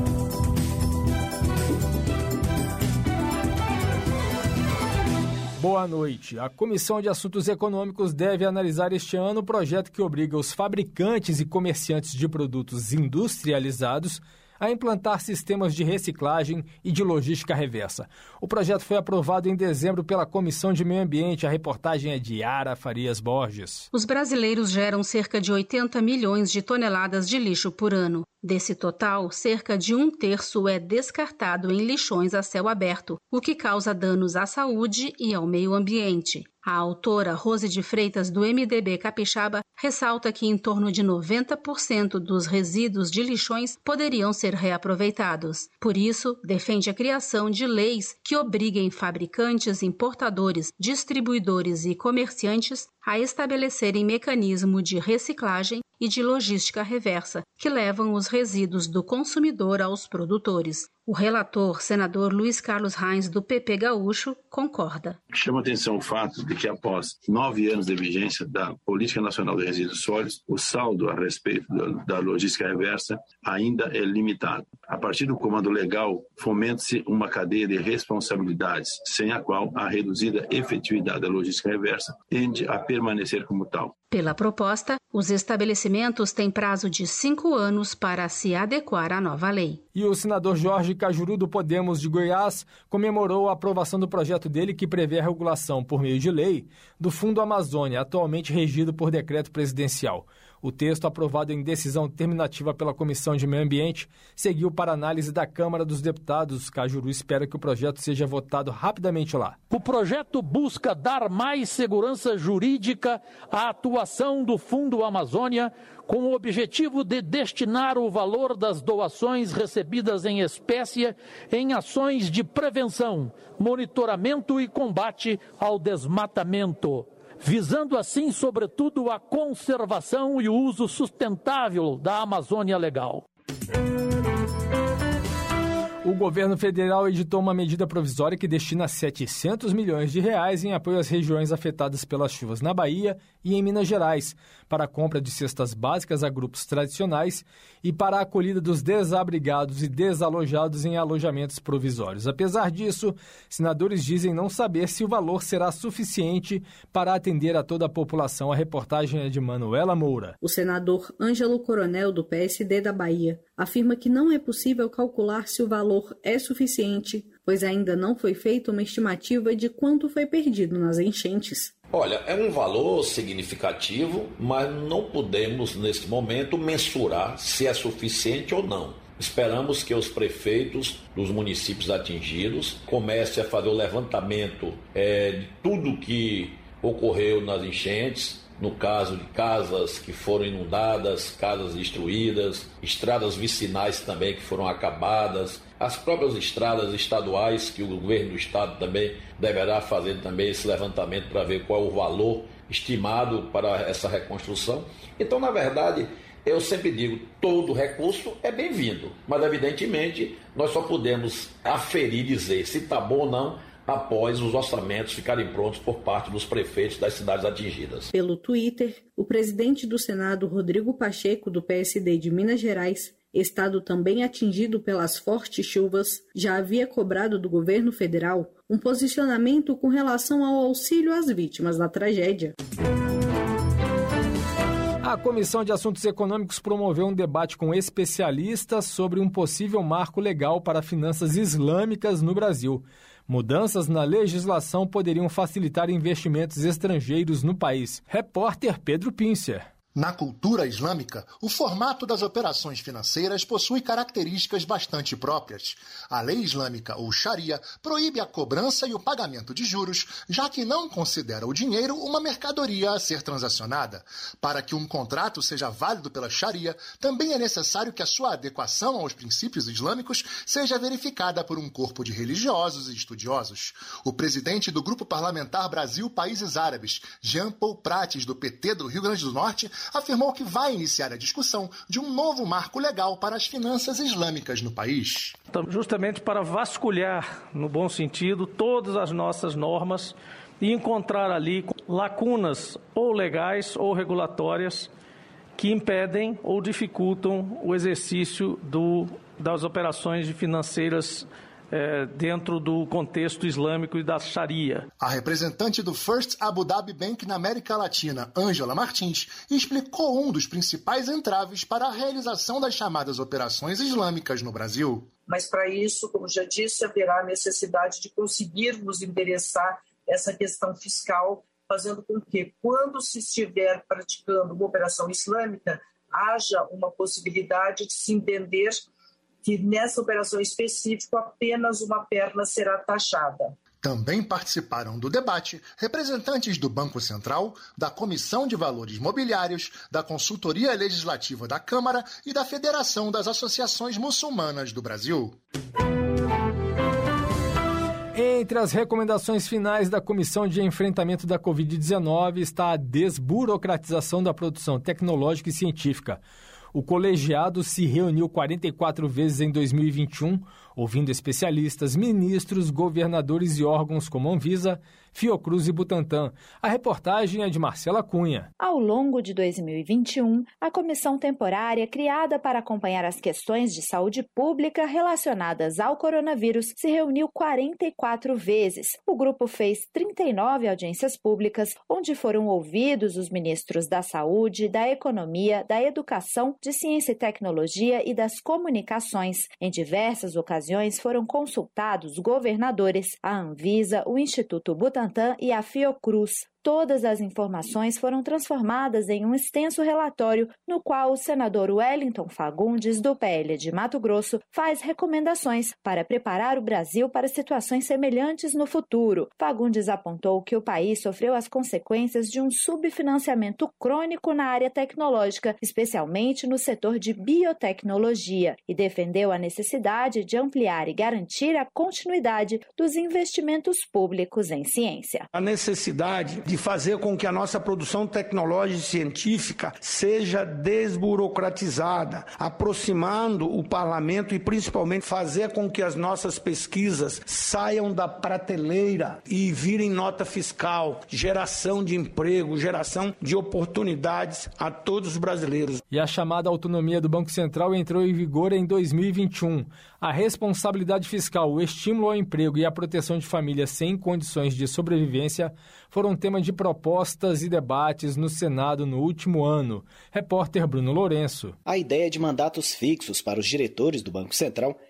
Boa noite. A Comissão de Assuntos Econômicos deve analisar este ano o projeto que obriga os fabricantes e comerciantes de produtos industrializados a implantar sistemas de reciclagem e de logística reversa. O projeto foi aprovado em dezembro pela Comissão de Meio Ambiente. A reportagem é de Yara Farias Borges. Os brasileiros geram cerca de oitenta milhões de toneladas de lixo por ano. Desse total, cerca de um terço é descartado em lixões a céu aberto, o que causa danos à saúde e ao meio ambiente. A autora Rose de Freitas, do M D B Capixaba, ressalta que em torno de noventa por cento dos resíduos de lixões poderiam ser reaproveitados. Por isso, defende a criação de leis que obriguem fabricantes, importadores, distribuidores e comerciantes a estabelecerem mecanismo de reciclagem e de logística reversa, que levam os resíduos do consumidor aos produtores. O relator, senador Luiz Carlos Reins, do P P Gaúcho, concorda. Chama atenção o fato de que, após nove anos de vigência da Política Nacional de Resíduos Sólidos, o saldo a respeito da logística reversa ainda é limitado. A partir do comando legal, fomenta-se uma cadeia de responsabilidades, sem a qual a reduzida efetividade da logística reversa tende a permanecer como tal. Pela proposta, os estabelecimentos têm prazo de cinco anos para se adequar à nova lei. E o senador Jorge Cajuru, do Podemos de Goiás, comemorou a aprovação do projeto dele que prevê a regulação, por meio de lei, do Fundo Amazônia, atualmente regido por decreto presidencial. O texto, aprovado em decisão terminativa pela Comissão de Meio Ambiente, seguiu para análise da Câmara dos Deputados. Cajuru espera que o projeto seja votado rapidamente lá. O projeto busca dar mais segurança jurídica à atuação do Fundo Amazônia, com o objetivo de destinar o valor das doações recebidas em espécie em ações de prevenção, monitoramento e combate ao desmatamento, visando assim, sobretudo, a conservação e o uso sustentável da Amazônia Legal. O governo federal editou uma medida provisória que destina setecentos milhões de reais em apoio às regiões afetadas pelas chuvas na Bahia e em Minas Gerais, para a compra de cestas básicas a grupos tradicionais e para a acolhida dos desabrigados e desalojados em alojamentos provisórios. Apesar disso, senadores dizem não saber se o valor será suficiente para atender a toda a população. A reportagem é de Manuela Moura. O senador Ângelo Coronel, do P S D da Bahia, afirma que não é possível calcular se o valor é suficiente pois ainda não foi feita uma estimativa de quanto foi perdido nas enchentes. Olha, é um valor significativo, mas não podemos, neste momento, mensurar se é suficiente ou não. Esperamos que os prefeitos dos municípios atingidos comecem a fazer o levantamento é, de tudo que ocorreu nas enchentes, no caso de casas que foram inundadas, casas destruídas, estradas vicinais também que foram acabadas, as próprias estradas estaduais que o governo do estado também deverá fazer também esse levantamento para ver qual é o valor estimado para essa reconstrução. Então, na verdade, eu sempre digo, todo recurso é bem-vindo, mas evidentemente nós só podemos aferir e dizer se está bom ou não após os orçamentos ficarem prontos por parte dos prefeitos das cidades atingidas. Pelo Twitter, o presidente do Senado, Rodrigo Pacheco, do P S D de Minas Gerais, estado também atingido pelas fortes chuvas, já havia cobrado do governo federal um posicionamento com relação ao auxílio às vítimas da tragédia. A Comissão de Assuntos Econômicos promoveu um debate com especialistas sobre um possível marco legal para finanças islâmicas no Brasil. Mudanças na legislação poderiam facilitar investimentos estrangeiros no país. Repórter Pedro Pincer. Na cultura islâmica, o formato das operações financeiras possui características bastante próprias. A lei islâmica, ou Sharia, proíbe a cobrança e o pagamento de juros, já que não considera o dinheiro uma mercadoria a ser transacionada. Para que um contrato seja válido pela Sharia, também é necessário que a sua adequação aos princípios islâmicos seja verificada por um corpo de religiosos e estudiosos. O presidente do Grupo Parlamentar Brasil-Países Árabes, Jean Paul Prates, do P T do Rio Grande do Norte, afirmou que vai iniciar a discussão de um novo marco legal para as finanças islâmicas no país. Justamente para vasculhar, no bom sentido, todas as nossas normas e encontrar ali lacunas ou legais ou regulatórias que impedem ou dificultam o exercício do, das operações financeiras É, dentro do contexto islâmico e da Sharia. A representante do First Abu Dhabi Bank na América Latina, Ângela Martins, explicou um dos principais entraves para a realização das chamadas operações islâmicas no Brasil. Mas para isso, como já disse, haverá necessidade de conseguirmos endereçar essa questão fiscal, fazendo com que, quando se estiver praticando uma operação islâmica, haja uma possibilidade de se entender que nessa operação específica apenas uma perna será taxada. Também participaram do debate representantes do Banco Central, da Comissão de Valores Mobiliários, da Consultoria Legislativa da Câmara e da Federação das Associações Muçulmanas do Brasil. Entre as recomendações finais da Comissão de Enfrentamento da covid dezenove está a desburocratização da produção tecnológica e científica. O colegiado se reuniu quarenta e quatro vezes em dois mil e vinte e um, ouvindo especialistas, ministros, governadores e órgãos como Anvisa, Fiocruz e Butantan. A reportagem é de Marcela Cunha. Ao longo de dois mil e vinte e um, a comissão temporária criada para acompanhar as questões de saúde pública relacionadas ao coronavírus se reuniu quarenta e quatro vezes. O grupo fez trinta e nove audiências públicas, onde foram ouvidos os ministros da Saúde, da Economia, da Educação, de Ciência e Tecnologia e das Comunicações. Em diversas ocasiões foram consultados governadores, a Anvisa, o Instituto Butantan e a Fiocruz. Todas as informações foram transformadas em um extenso relatório no qual o senador Wellington Fagundes, do P L de Mato Grosso, faz recomendações para preparar o Brasil para situações semelhantes no futuro. Fagundes apontou que o país sofreu as consequências de um subfinanciamento crônico na área tecnológica, especialmente no setor de biotecnologia, e defendeu a necessidade de ampliar e garantir a continuidade dos investimentos públicos em ciência. A necessidade de fazer com que a nossa produção tecnológica e científica seja desburocratizada, aproximando o parlamento e principalmente fazer com que as nossas pesquisas saiam da prateleira e virem nota fiscal, geração de emprego, geração de oportunidades a todos os brasileiros. E a chamada autonomia do Banco Central entrou em vigor em dois mil e vinte e um. A responsabilidade fiscal, o estímulo ao emprego e a proteção de famílias sem condições de sobrevivência foram tema de propostas e debates no Senado no último ano. Repórter Bruno Lourenço. A ideia de mandatos fixos para os diretores do Banco Central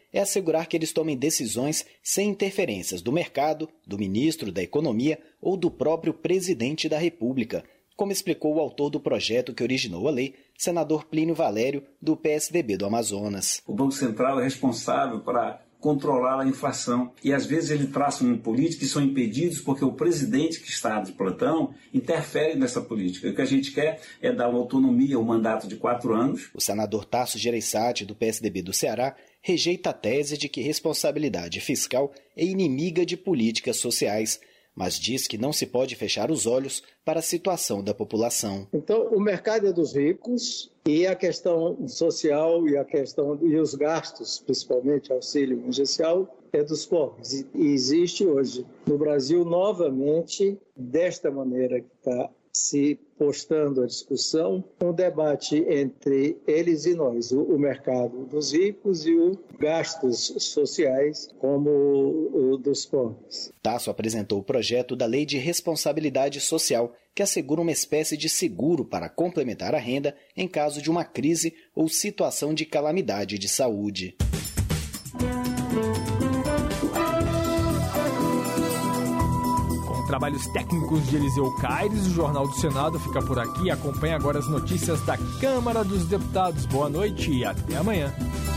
é assegurar que eles tomem decisões sem interferências do mercado, do ministro da Economia ou do próprio presidente da República, como explicou o autor do projeto que originou a lei, senador Plínio Valério, do P S D B do Amazonas. O Banco Central é responsável para controlar a inflação. E às vezes ele traça uma política que são impedidos porque o presidente que está de plantão interfere nessa política. O que a gente quer é dar uma autonomia, um mandato de quatro anos. O senador Tasso Gereissati, do P S D B do Ceará, rejeita a tese de que responsabilidade fiscal é inimiga de políticas sociais, mas diz que não se pode fechar os olhos para a situação da população. Então, o mercado é dos ricos e a questão social e a questão e os gastos, principalmente auxílio emergencial, é dos pobres. E existe hoje no Brasil novamente, desta maneira que está se postando a discussão, um debate entre eles e nós, o, o mercado dos ricos e os gastos sociais como o, o dos pobres. Tasso apresentou o projeto da Lei de Responsabilidade Social, que assegura uma espécie de seguro para complementar a renda em caso de uma crise ou situação de calamidade de saúde. Trabalhos técnicos de Eliseu Caires, o Jornal do Senado fica por aqui. Acompanhe agora as notícias da Câmara dos Deputados. Boa noite e até amanhã.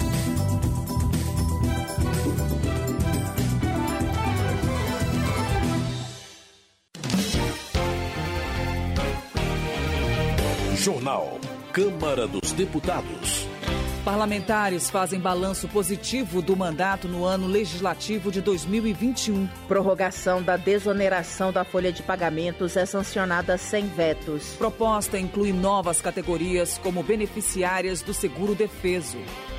Jornal Câmara dos Deputados. Parlamentares fazem balanço positivo do mandato no ano legislativo de dois mil e vinte e um. Prorrogação da desoneração da folha de pagamentos é sancionada sem vetos. Proposta inclui novas categorias como beneficiárias do seguro-defeso.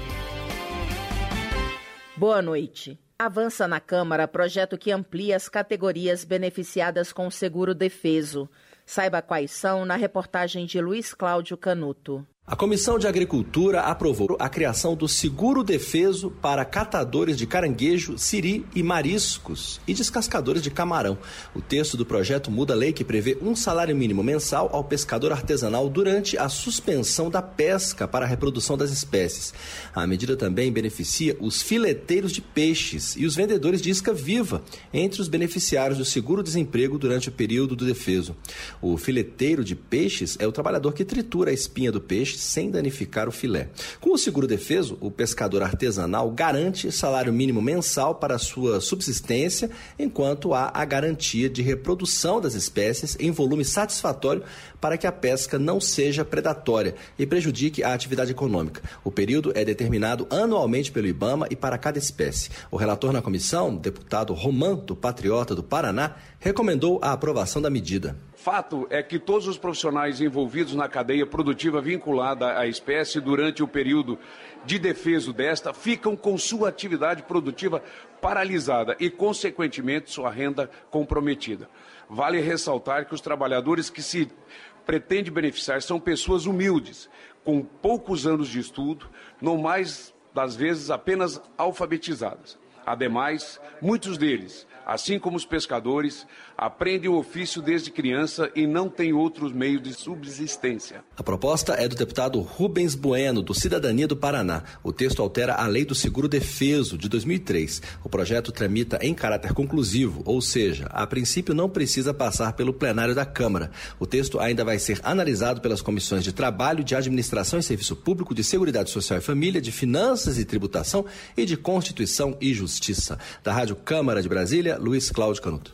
Boa noite. Avança na Câmara projeto que amplia as categorias beneficiadas com o seguro-defeso. Saiba quais são na reportagem de Luiz Cláudio Canuto. A Comissão de Agricultura aprovou a criação do seguro-defeso para catadores de caranguejo, siri e mariscos e descascadores de camarão. O texto do projeto muda a lei que prevê um salário mínimo mensal ao pescador artesanal durante a suspensão da pesca para a reprodução das espécies. A medida também beneficia os fileteiros de peixes e os vendedores de isca viva, entre os beneficiários do seguro-desemprego durante o período do defeso. O fileteiro de peixes é o trabalhador que tritura a espinha do peixe sem danificar o filé. Com o seguro-defeso, o pescador artesanal garante salário mínimo mensal para sua subsistência, enquanto há a garantia de reprodução das espécies em volume satisfatório para que a pesca não seja predatória e prejudique a atividade econômica. O período é determinado anualmente pelo IBAMA e para cada espécie. O relator na comissão, deputado Roman, do Patriota do Paraná, recomendou a aprovação da medida. Fato é que todos os profissionais envolvidos na cadeia produtiva vinculada à espécie durante o período de defeso desta ficam com sua atividade produtiva paralisada e, consequentemente, sua renda comprometida. Vale ressaltar que os trabalhadores que se pretende beneficiar são pessoas humildes, com poucos anos de estudo, no mais das vezes apenas alfabetizadas. Ademais, muitos deles, assim como os pescadores, aprendem o ofício desde criança e não têm outros meios de subsistência. A proposta é do deputado Rubens Bueno, do Cidadania do Paraná. O texto altera a Lei do Seguro-Defeso, de dois mil e três. O projeto tramita em caráter conclusivo, ou seja, a princípio não precisa passar pelo plenário da Câmara. O texto ainda vai ser analisado pelas comissões de Trabalho, de Administração e Serviço Público, de Seguridade Social e Família, de Finanças e Tributação e de Constituição e Justiça. Da Rádio Câmara de Brasília, Luiz Cláudio Canuto.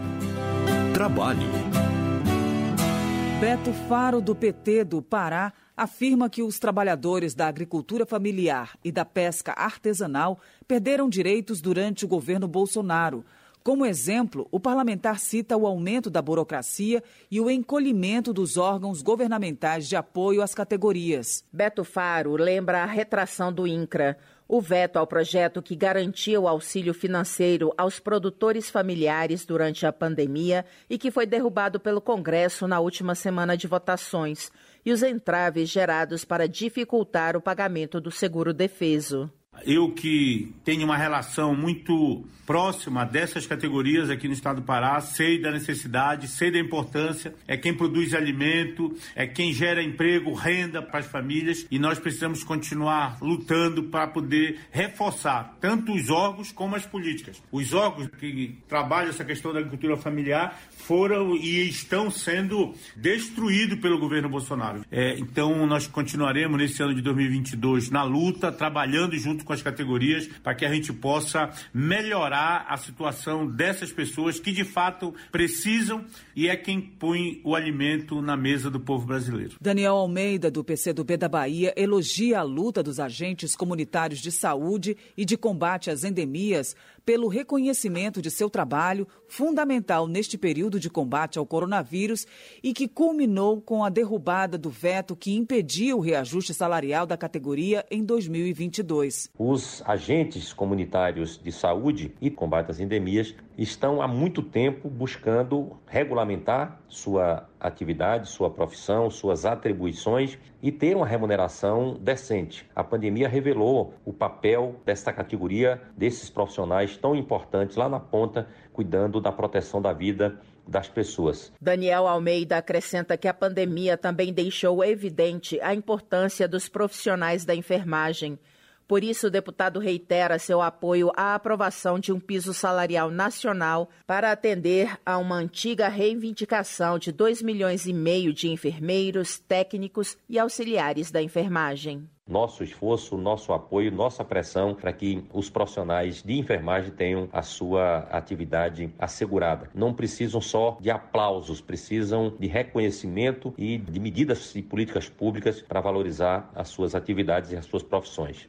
Trabalho. Beto Faro, do P T do Pará, afirma que os trabalhadores da agricultura familiar e da pesca artesanal perderam direitos durante o governo Bolsonaro. Como exemplo, o parlamentar cita o aumento da burocracia e o encolhimento dos órgãos governamentais de apoio às categorias. Beto Faro lembra a retração do INCRA, o veto ao projeto que garantia o auxílio financeiro aos produtores familiares durante a pandemia e que foi derrubado pelo Congresso na última semana de votações, e os entraves gerados para dificultar o pagamento do seguro-defeso. Eu que tenho uma relação muito próxima dessas categorias aqui no estado do Pará, sei da necessidade, sei da importância, é quem produz alimento, é quem gera emprego, renda para as famílias, e nós precisamos continuar lutando para poder reforçar tanto os órgãos como as políticas. Os órgãos que trabalham essa questão da agricultura familiar foram e estão sendo destruídos pelo governo Bolsonaro. É, então nós continuaremos nesse ano de dois mil e vinte e dois na luta, trabalhando junto com as categorias para que a gente possa melhorar a situação dessas pessoas que de fato precisam e é quem põe o alimento na mesa do povo brasileiro. Daniel Almeida, do P C do B da Bahia, elogia a luta dos agentes comunitários de saúde e de combate às endemias pelo reconhecimento de seu trabalho, fundamental neste período de combate ao coronavírus e que culminou com a derrubada do veto que impedia o reajuste salarial da categoria em dois mil e vinte e dois. Os agentes comunitários de saúde e combate às endemias estão há muito tempo buscando regulamentar sua atividade, sua profissão, suas atribuições e ter uma remuneração decente. A pandemia revelou o papel desta categoria, desses profissionais tão importantes lá na ponta, cuidando da proteção da vida das pessoas. Daniel Almeida acrescenta que a pandemia também deixou evidente a importância dos profissionais da enfermagem. Por isso, o deputado reitera seu apoio à aprovação de um piso salarial nacional para atender a uma antiga reivindicação de dois milhões e meio de enfermeiros, técnicos e auxiliares da enfermagem. Nosso esforço, nosso apoio, nossa pressão para que os profissionais de enfermagem tenham a sua atividade assegurada. Não precisam só de aplausos, precisam de reconhecimento e de medidas e políticas públicas para valorizar as suas atividades e as suas profissões.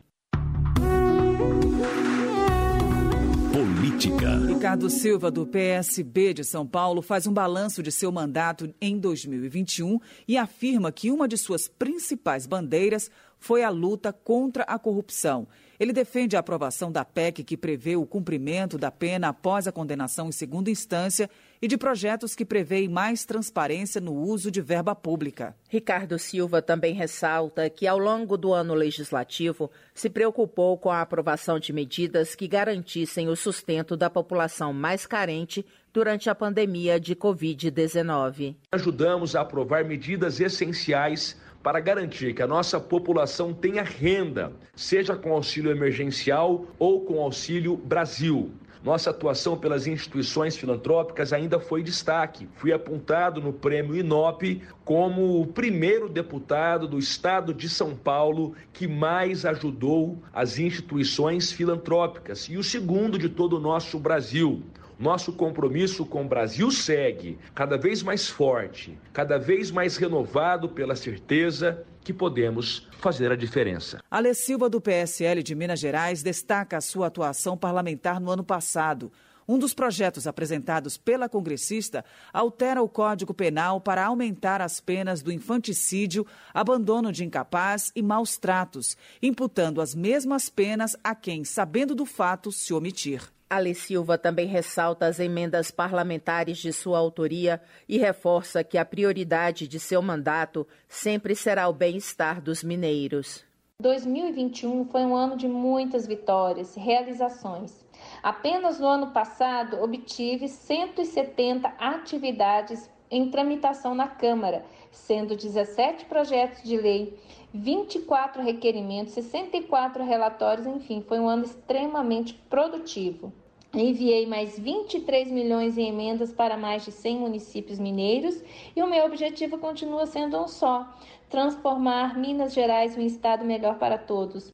Política. Ricardo Silva, do P S B de São Paulo, faz um balanço de seu mandato em dois mil e vinte e um e afirma que uma de suas principais bandeiras foi a luta contra a corrupção. Ele defende a aprovação da P E C que prevê o cumprimento da pena após a condenação em segunda instância e de projetos que prevêem mais transparência no uso de verba pública. Ricardo Silva também ressalta que, ao longo do ano legislativo, se preocupou com a aprovação de medidas que garantissem o sustento da população mais carente durante a pandemia de covid dezenove. Ajudamos a aprovar medidas essenciais para garantir que a nossa população tenha renda, seja com auxílio emergencial ou com auxílio Brasil. Nossa atuação pelas instituições filantrópicas ainda foi destaque. Fui apontado no prêmio Inop como o primeiro deputado do estado de São Paulo que mais ajudou as instituições filantrópicas e o segundo de todo o nosso Brasil. Nosso compromisso com o Brasil segue cada vez mais forte, cada vez mais renovado pela certeza que podemos fazer a diferença. Alê Silva, do P S L de Minas Gerais, destaca a sua atuação parlamentar no ano passado. Um dos projetos apresentados pela congressista altera o Código Penal para aumentar as penas do infanticídio, abandono de incapaz e maus tratos, imputando as mesmas penas a quem, sabendo do fato, se omitir. Alê Silva também ressalta as emendas parlamentares de sua autoria e reforça que a prioridade de seu mandato sempre será o bem-estar dos mineiros. dois mil e vinte e um foi um ano de muitas vitórias e realizações. Apenas no ano passado, obtive cento e setenta atividades em tramitação na Câmara, sendo dezessete projetos de lei, vinte e quatro requerimentos, sessenta e quatro relatórios, enfim, foi um ano extremamente produtivo. Enviei mais vinte e três milhões em emendas para mais de cem municípios mineiros e o meu objetivo continua sendo um só: transformar Minas Gerais em um estado melhor para todos.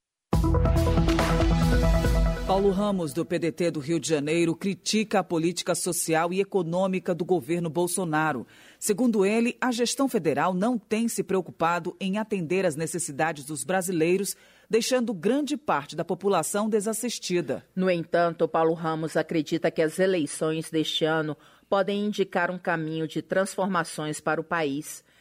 Paulo Ramos, do P D T do Rio de Janeiro, critica a política social e econômica do governo Bolsonaro. Segundo ele, a gestão federal não tem se preocupado em atender às necessidades dos brasileiros, deixando grande parte da população desassistida. No entanto, Paulo Ramos acredita que as eleições deste ano podem indicar um caminho de transformações para o país.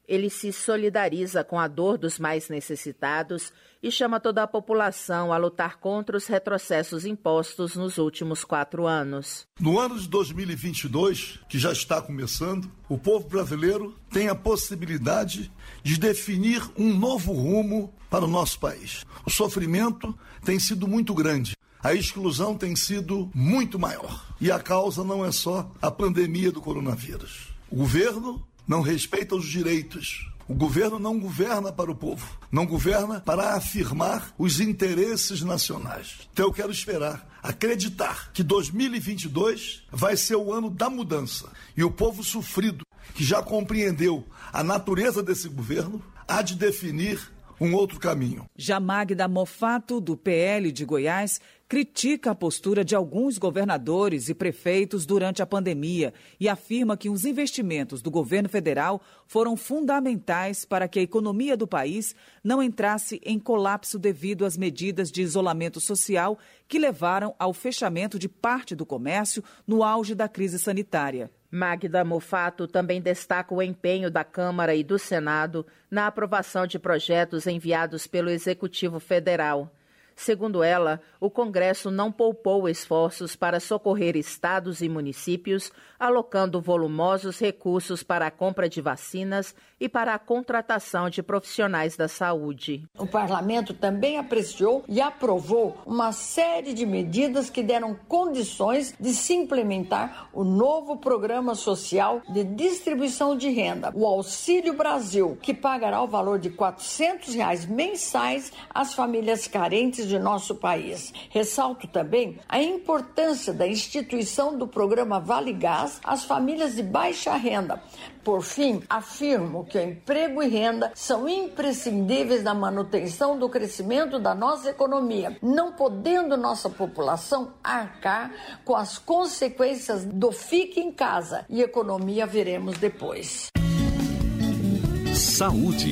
Ele se solidariza com a dor dos mais necessitados e chama toda a população a lutar contra os retrocessos impostos nos últimos quatro anos. No ano de dois mil e vinte e dois, que já está começando, o povo brasileiro tem a possibilidade de definir um novo rumo para o nosso país. O sofrimento tem sido muito grande. A exclusão tem sido muito maior. E a causa não é só a pandemia do coronavírus. O governo não respeita os direitos. O governo não governa para o povo. Não governa para afirmar os interesses nacionais. Então eu quero esperar, acreditar que dois mil e vinte e dois vai ser o ano da mudança. E o povo sofrido, que já compreendeu a natureza desse governo, há de definir um outro caminho. Já Magda Mofato, do P L de Goiás, critica a postura de alguns governadores e prefeitos durante a pandemia e afirma que os investimentos do governo federal foram fundamentais para que a economia do país não entrasse em colapso devido às medidas de isolamento social que levaram ao fechamento de parte do comércio no auge da crise sanitária. Magda Mofato também destaca o empenho da Câmara e do Senado na aprovação de projetos enviados pelo Executivo Federal. Segundo ela, o Congresso não poupou esforços para socorrer estados e municípios, alocando volumosos recursos para a compra de vacinas e para a contratação de profissionais da saúde. O parlamento também apreciou e aprovou uma série de medidas que deram condições de se implementar o novo programa social de distribuição de renda, o Auxílio Brasil, que pagará o valor de quatrocentos reais mensais às famílias carentes de nosso país. Ressalto também a importância da instituição do programa Vale Gás às famílias de baixa renda. Por fim, afirmo que o emprego e renda são imprescindíveis na manutenção do crescimento da nossa economia, não podendo nossa população arcar com as consequências do fique em casa e economia veremos depois. Saúde.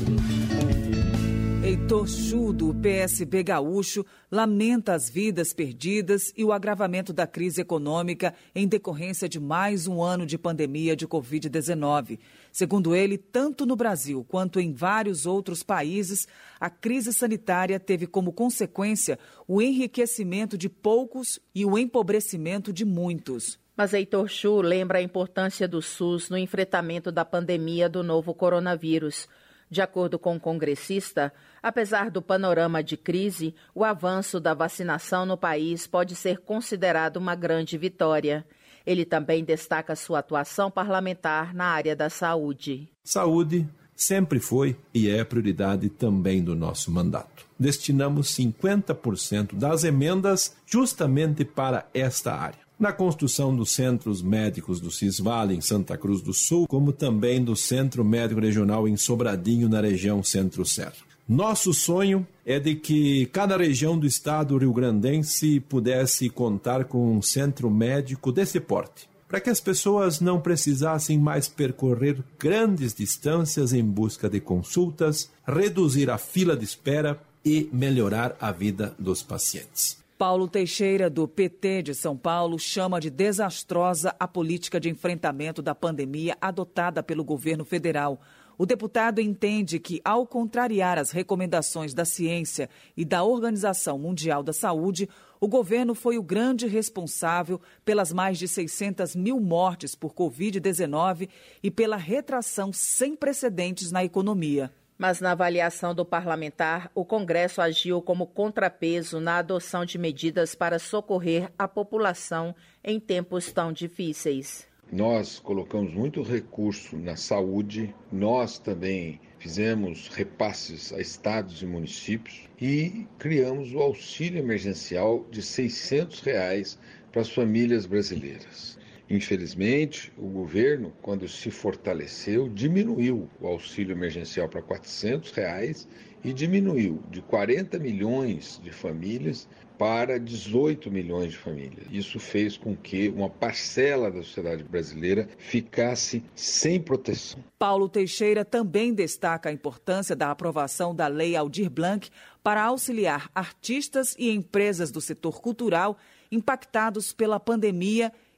Heitor Chu, do P S B gaúcho, lamenta as vidas perdidas e o agravamento da crise econômica em decorrência de mais um ano de pandemia de covid dezenove. Segundo ele, tanto no Brasil quanto em vários outros países, a crise sanitária teve como consequência o enriquecimento de poucos e o empobrecimento de muitos. Mas Heitor Chu lembra a importância do SUS no enfrentamento da pandemia do novo coronavírus. De acordo com o congressista, apesar do panorama de crise, o avanço da vacinação no país pode ser considerado uma grande vitória. Ele também destaca sua atuação parlamentar na área da saúde. Saúde sempre foi e é prioridade também do nosso mandato. Destinamos cinquenta por cento das emendas justamente para esta área. Na construção dos centros médicos do Cisvale, em Santa Cruz do Sul, como também do Centro Médico Regional em Sobradinho, na região Centro-Serra. Nosso sonho é de que cada região do estado rio-grandense pudesse contar com um centro médico desse porte, para que as pessoas não precisassem mais percorrer grandes distâncias em busca de consultas, reduzir a fila de espera e melhorar a vida dos pacientes. Paulo Teixeira, do P T de São Paulo, chama de desastrosa a política de enfrentamento da pandemia adotada pelo governo federal. O deputado entende que, ao contrariar as recomendações da ciência e da Organização Mundial da Saúde, o governo foi o grande responsável pelas mais de seiscentas mil mortes por covid dezenove e pela retração sem precedentes na economia. Mas na avaliação do parlamentar, o Congresso agiu como contrapeso na adoção de medidas para socorrer a população em tempos tão difíceis. Nós colocamos muito recurso na saúde, nós também fizemos repasses a estados e municípios e criamos o auxílio emergencial de seiscentos reais para as famílias brasileiras. Infelizmente, o governo, quando se fortaleceu, diminuiu o auxílio emergencial para quatrocentos reais e diminuiu de quarenta milhões de famílias para dezoito milhões de famílias. Isso fez com que uma parcela da sociedade brasileira ficasse sem proteção. Paulo Teixeira também destaca a importância da aprovação da Lei Aldir Blanc para auxiliar artistas e empresas do setor cultural impactados pela pandemia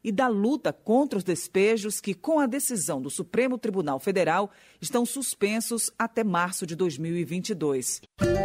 e da luta contra os despejos que, com a decisão do Supremo Tribunal Federal, estão suspensos até março de dois mil e vinte e dois.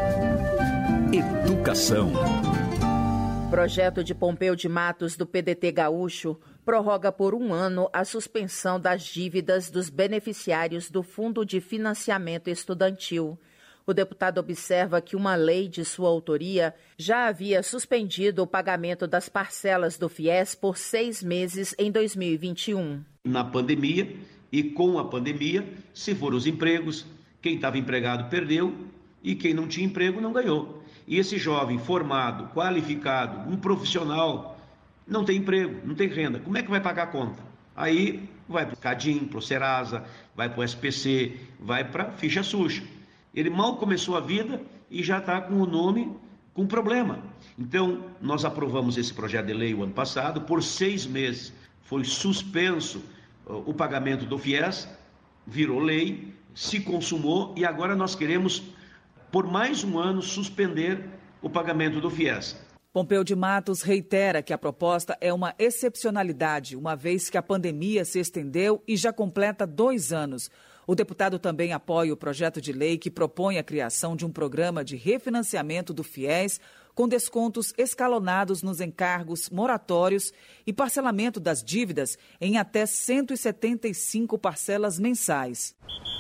Educação. Projeto de Pompeu de Matos, do P D T Gaúcho, prorroga por um ano a suspensão das dívidas dos beneficiários do Fundo de Financiamento Estudantil. O deputado observa que uma lei de sua autoria já havia suspendido o pagamento das parcelas do FIES por seis meses em dois mil e vinte e um. Na pandemia e com a pandemia, se foram os empregos, quem estava empregado perdeu e quem não tinha emprego não ganhou. E esse jovem formado, qualificado, um profissional, não tem emprego, não tem renda. Como é que vai pagar a conta? Aí vai para o Cadim, para o Serasa, vai para o S P C, vai para a ficha suja. Ele mal começou a vida e já está com o nome com problema. Então, nós aprovamos esse projeto de lei o ano passado, por seis meses foi suspenso o pagamento do FIES, virou lei, se consumou e agora nós queremos, por mais um ano, suspender o pagamento do FIES. Pompeu de Matos reitera que a proposta é uma excepcionalidade, uma vez que a pandemia se estendeu e já completa dois anos. O deputado também apoia o projeto de lei que propõe a criação de um programa de refinanciamento do FIES com descontos escalonados nos encargos moratórios e parcelamento das dívidas em até cento e setenta e cinco parcelas mensais.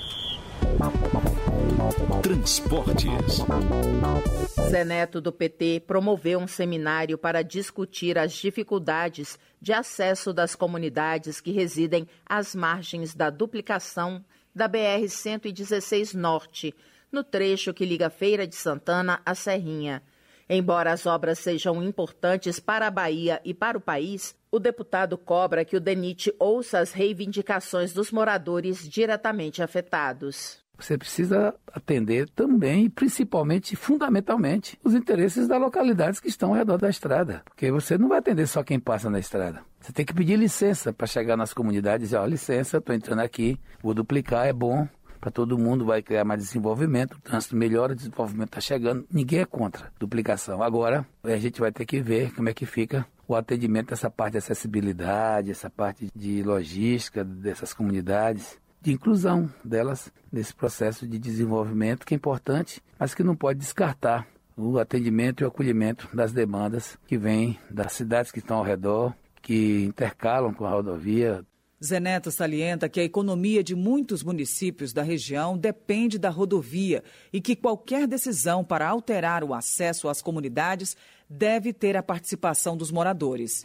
Transportes. Zé Neto, do P T, promoveu um seminário para discutir as dificuldades de acesso das comunidades que residem às margens da duplicação da B R cento e dezesseis Norte, no trecho que liga Feira de Santana à Serrinha. Embora as obras sejam importantes para a Bahia e para o país, o deputado cobra que o DENIT ouça as reivindicações dos moradores diretamente afetados. Você precisa atender também, principalmente, fundamentalmente, os interesses das localidades que estão ao redor da estrada. Porque você não vai atender só quem passa na estrada. Você tem que pedir licença para chegar nas comunidades e dizer, ó, licença, estou entrando aqui, vou duplicar, é bom para todo mundo, vai criar mais desenvolvimento, o trânsito melhora, o desenvolvimento está chegando. Ninguém é contra duplicação. Agora, a gente vai ter que ver como é que fica o atendimento dessa parte de acessibilidade, essa parte de logística dessas comunidades, de inclusão delas nesse processo de desenvolvimento que é importante, mas que não pode descartar o atendimento e o acolhimento das demandas que vêm das cidades que estão ao redor, que intercalam com a rodovia. Zé Neto salienta que a economia de muitos municípios da região depende da rodovia e que qualquer decisão para alterar o acesso às comunidades deve ter a participação dos moradores.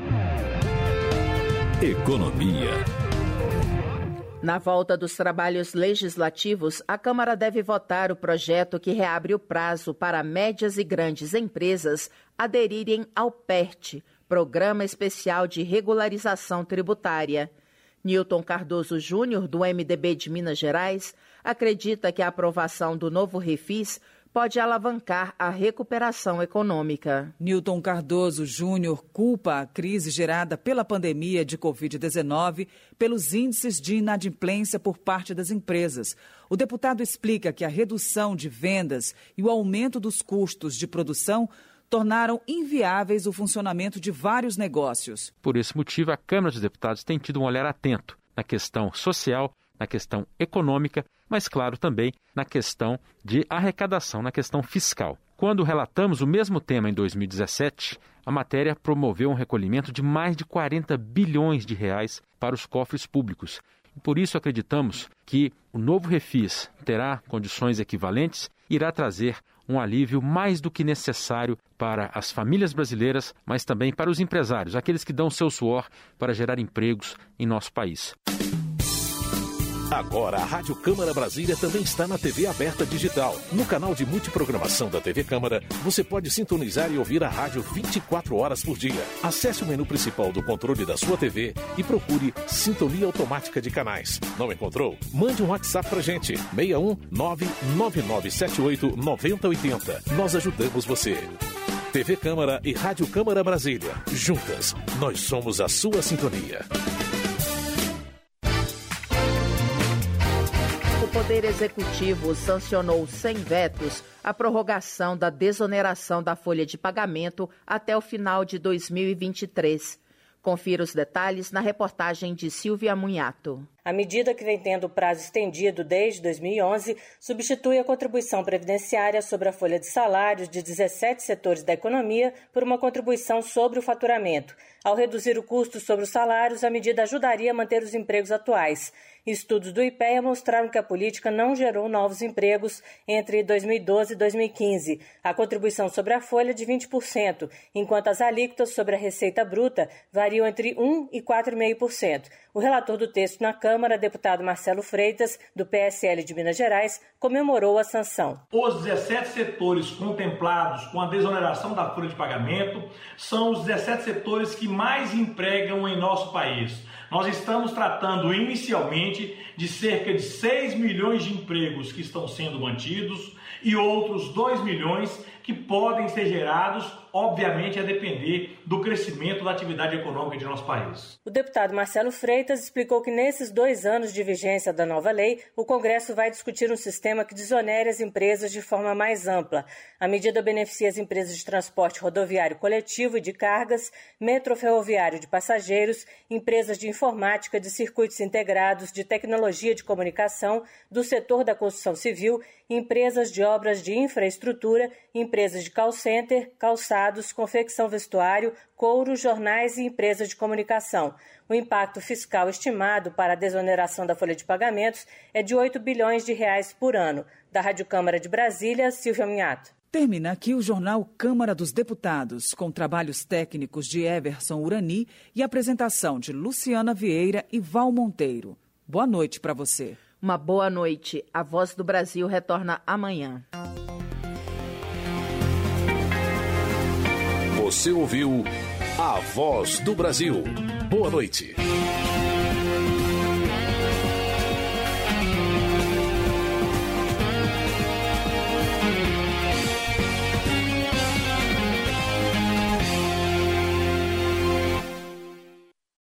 Economia. Na volta dos trabalhos legislativos, a Câmara deve votar o projeto que reabre o prazo para médias e grandes empresas aderirem ao PERT, Programa Especial de Regularização Tributária. Newton Cardoso Júnior, do M D B de Minas Gerais, acredita que a aprovação do novo refis pode alavancar a recuperação econômica. Newton Cardoso Júnior culpa a crise gerada pela pandemia de covid dezenove pelos índices de inadimplência por parte das empresas. O deputado explica que a redução de vendas e o aumento dos custos de produção tornaram inviáveis o funcionamento de vários negócios. Por esse motivo, a Câmara dos Deputados tem tido um olhar atento na questão social, na questão econômica, mas, claro, também na questão de arrecadação, na questão fiscal. Quando relatamos o mesmo tema em dois mil e dezessete, a matéria promoveu um recolhimento de mais de quarenta bilhões de reais para os cofres públicos. E por isso acreditamos que o novo refis terá condições equivalentes e irá trazer um alívio mais do que necessário para as famílias brasileiras, mas também para os empresários, aqueles que dão seu suor para gerar empregos em nosso país. Agora, a Rádio Câmara Brasília também está na T V aberta digital. No canal de multiprogramação da T V Câmara, você pode sintonizar e ouvir a rádio vinte e quatro horas por dia. Acesse o menu principal do controle da sua T V e procure Sintonia Automática de Canais. Não encontrou? Mande um WhatsApp pra gente. seis um nove nove nove sete oito nove zero oito zero. Nós ajudamos você. T V Câmara e Rádio Câmara Brasília. Juntas, nós somos a sua sintonia. O Poder Executivo sancionou sem vetos a prorrogação da desoneração da folha de pagamento até o final de dois mil e vinte e três. Confira os detalhes na reportagem de Silvia Munhato. A medida, que vem tendo prazo estendido desde dois mil e onze, substitui a contribuição previdenciária sobre a folha de salários de dezessete setores da economia por uma contribuição sobre o faturamento. Ao reduzir o custo sobre os salários, a medida ajudaria a manter os empregos atuais. Estudos do IPEA mostraram que a política não gerou novos empregos entre dois mil e doze e dois mil e quinze. A contribuição sobre a folha é de vinte por cento, enquanto as alíquotas sobre a receita bruta variam entre um e quatro vírgula cinco por cento. O relator do texto na Câmara, deputado Marcelo Freitas, do P S L de Minas Gerais, comemorou a sanção. Os dezessete setores contemplados com a desoneração da folha de pagamento são os dezessete setores que mais empregam em nosso país. Nós estamos tratando inicialmente de cerca de seis milhões de empregos que estão sendo mantidos e outros dois milhões que podem ser gerados, obviamente, a depender do crescimento da atividade econômica de nosso país. O deputado Marcelo Freitas explicou que nesses dois anos de vigência da nova lei, o Congresso vai discutir um sistema que desonere as empresas de forma mais ampla. A medida beneficia as empresas de transporte rodoviário coletivo e de cargas, metroferroviário de passageiros, empresas de informática, de circuitos integrados, de tecnologia de comunicação, do setor da construção civil, empresas de obras de infraestrutura, empresas de call center, calçados, confecção vestuário, couro, jornais e empresas de comunicação. O impacto fiscal estimado para a desoneração da folha de pagamentos é de oito bilhões de reais por ano. Da Rádio Câmara de Brasília, Silvia Minhato. Termina aqui o jornal Câmara dos Deputados, com trabalhos técnicos de Everson Urani e apresentação de Luciana Vieira e Val Monteiro. Boa noite para você. Uma boa noite. A Voz do Brasil retorna amanhã. Você ouviu A Voz do Brasil. Boa noite.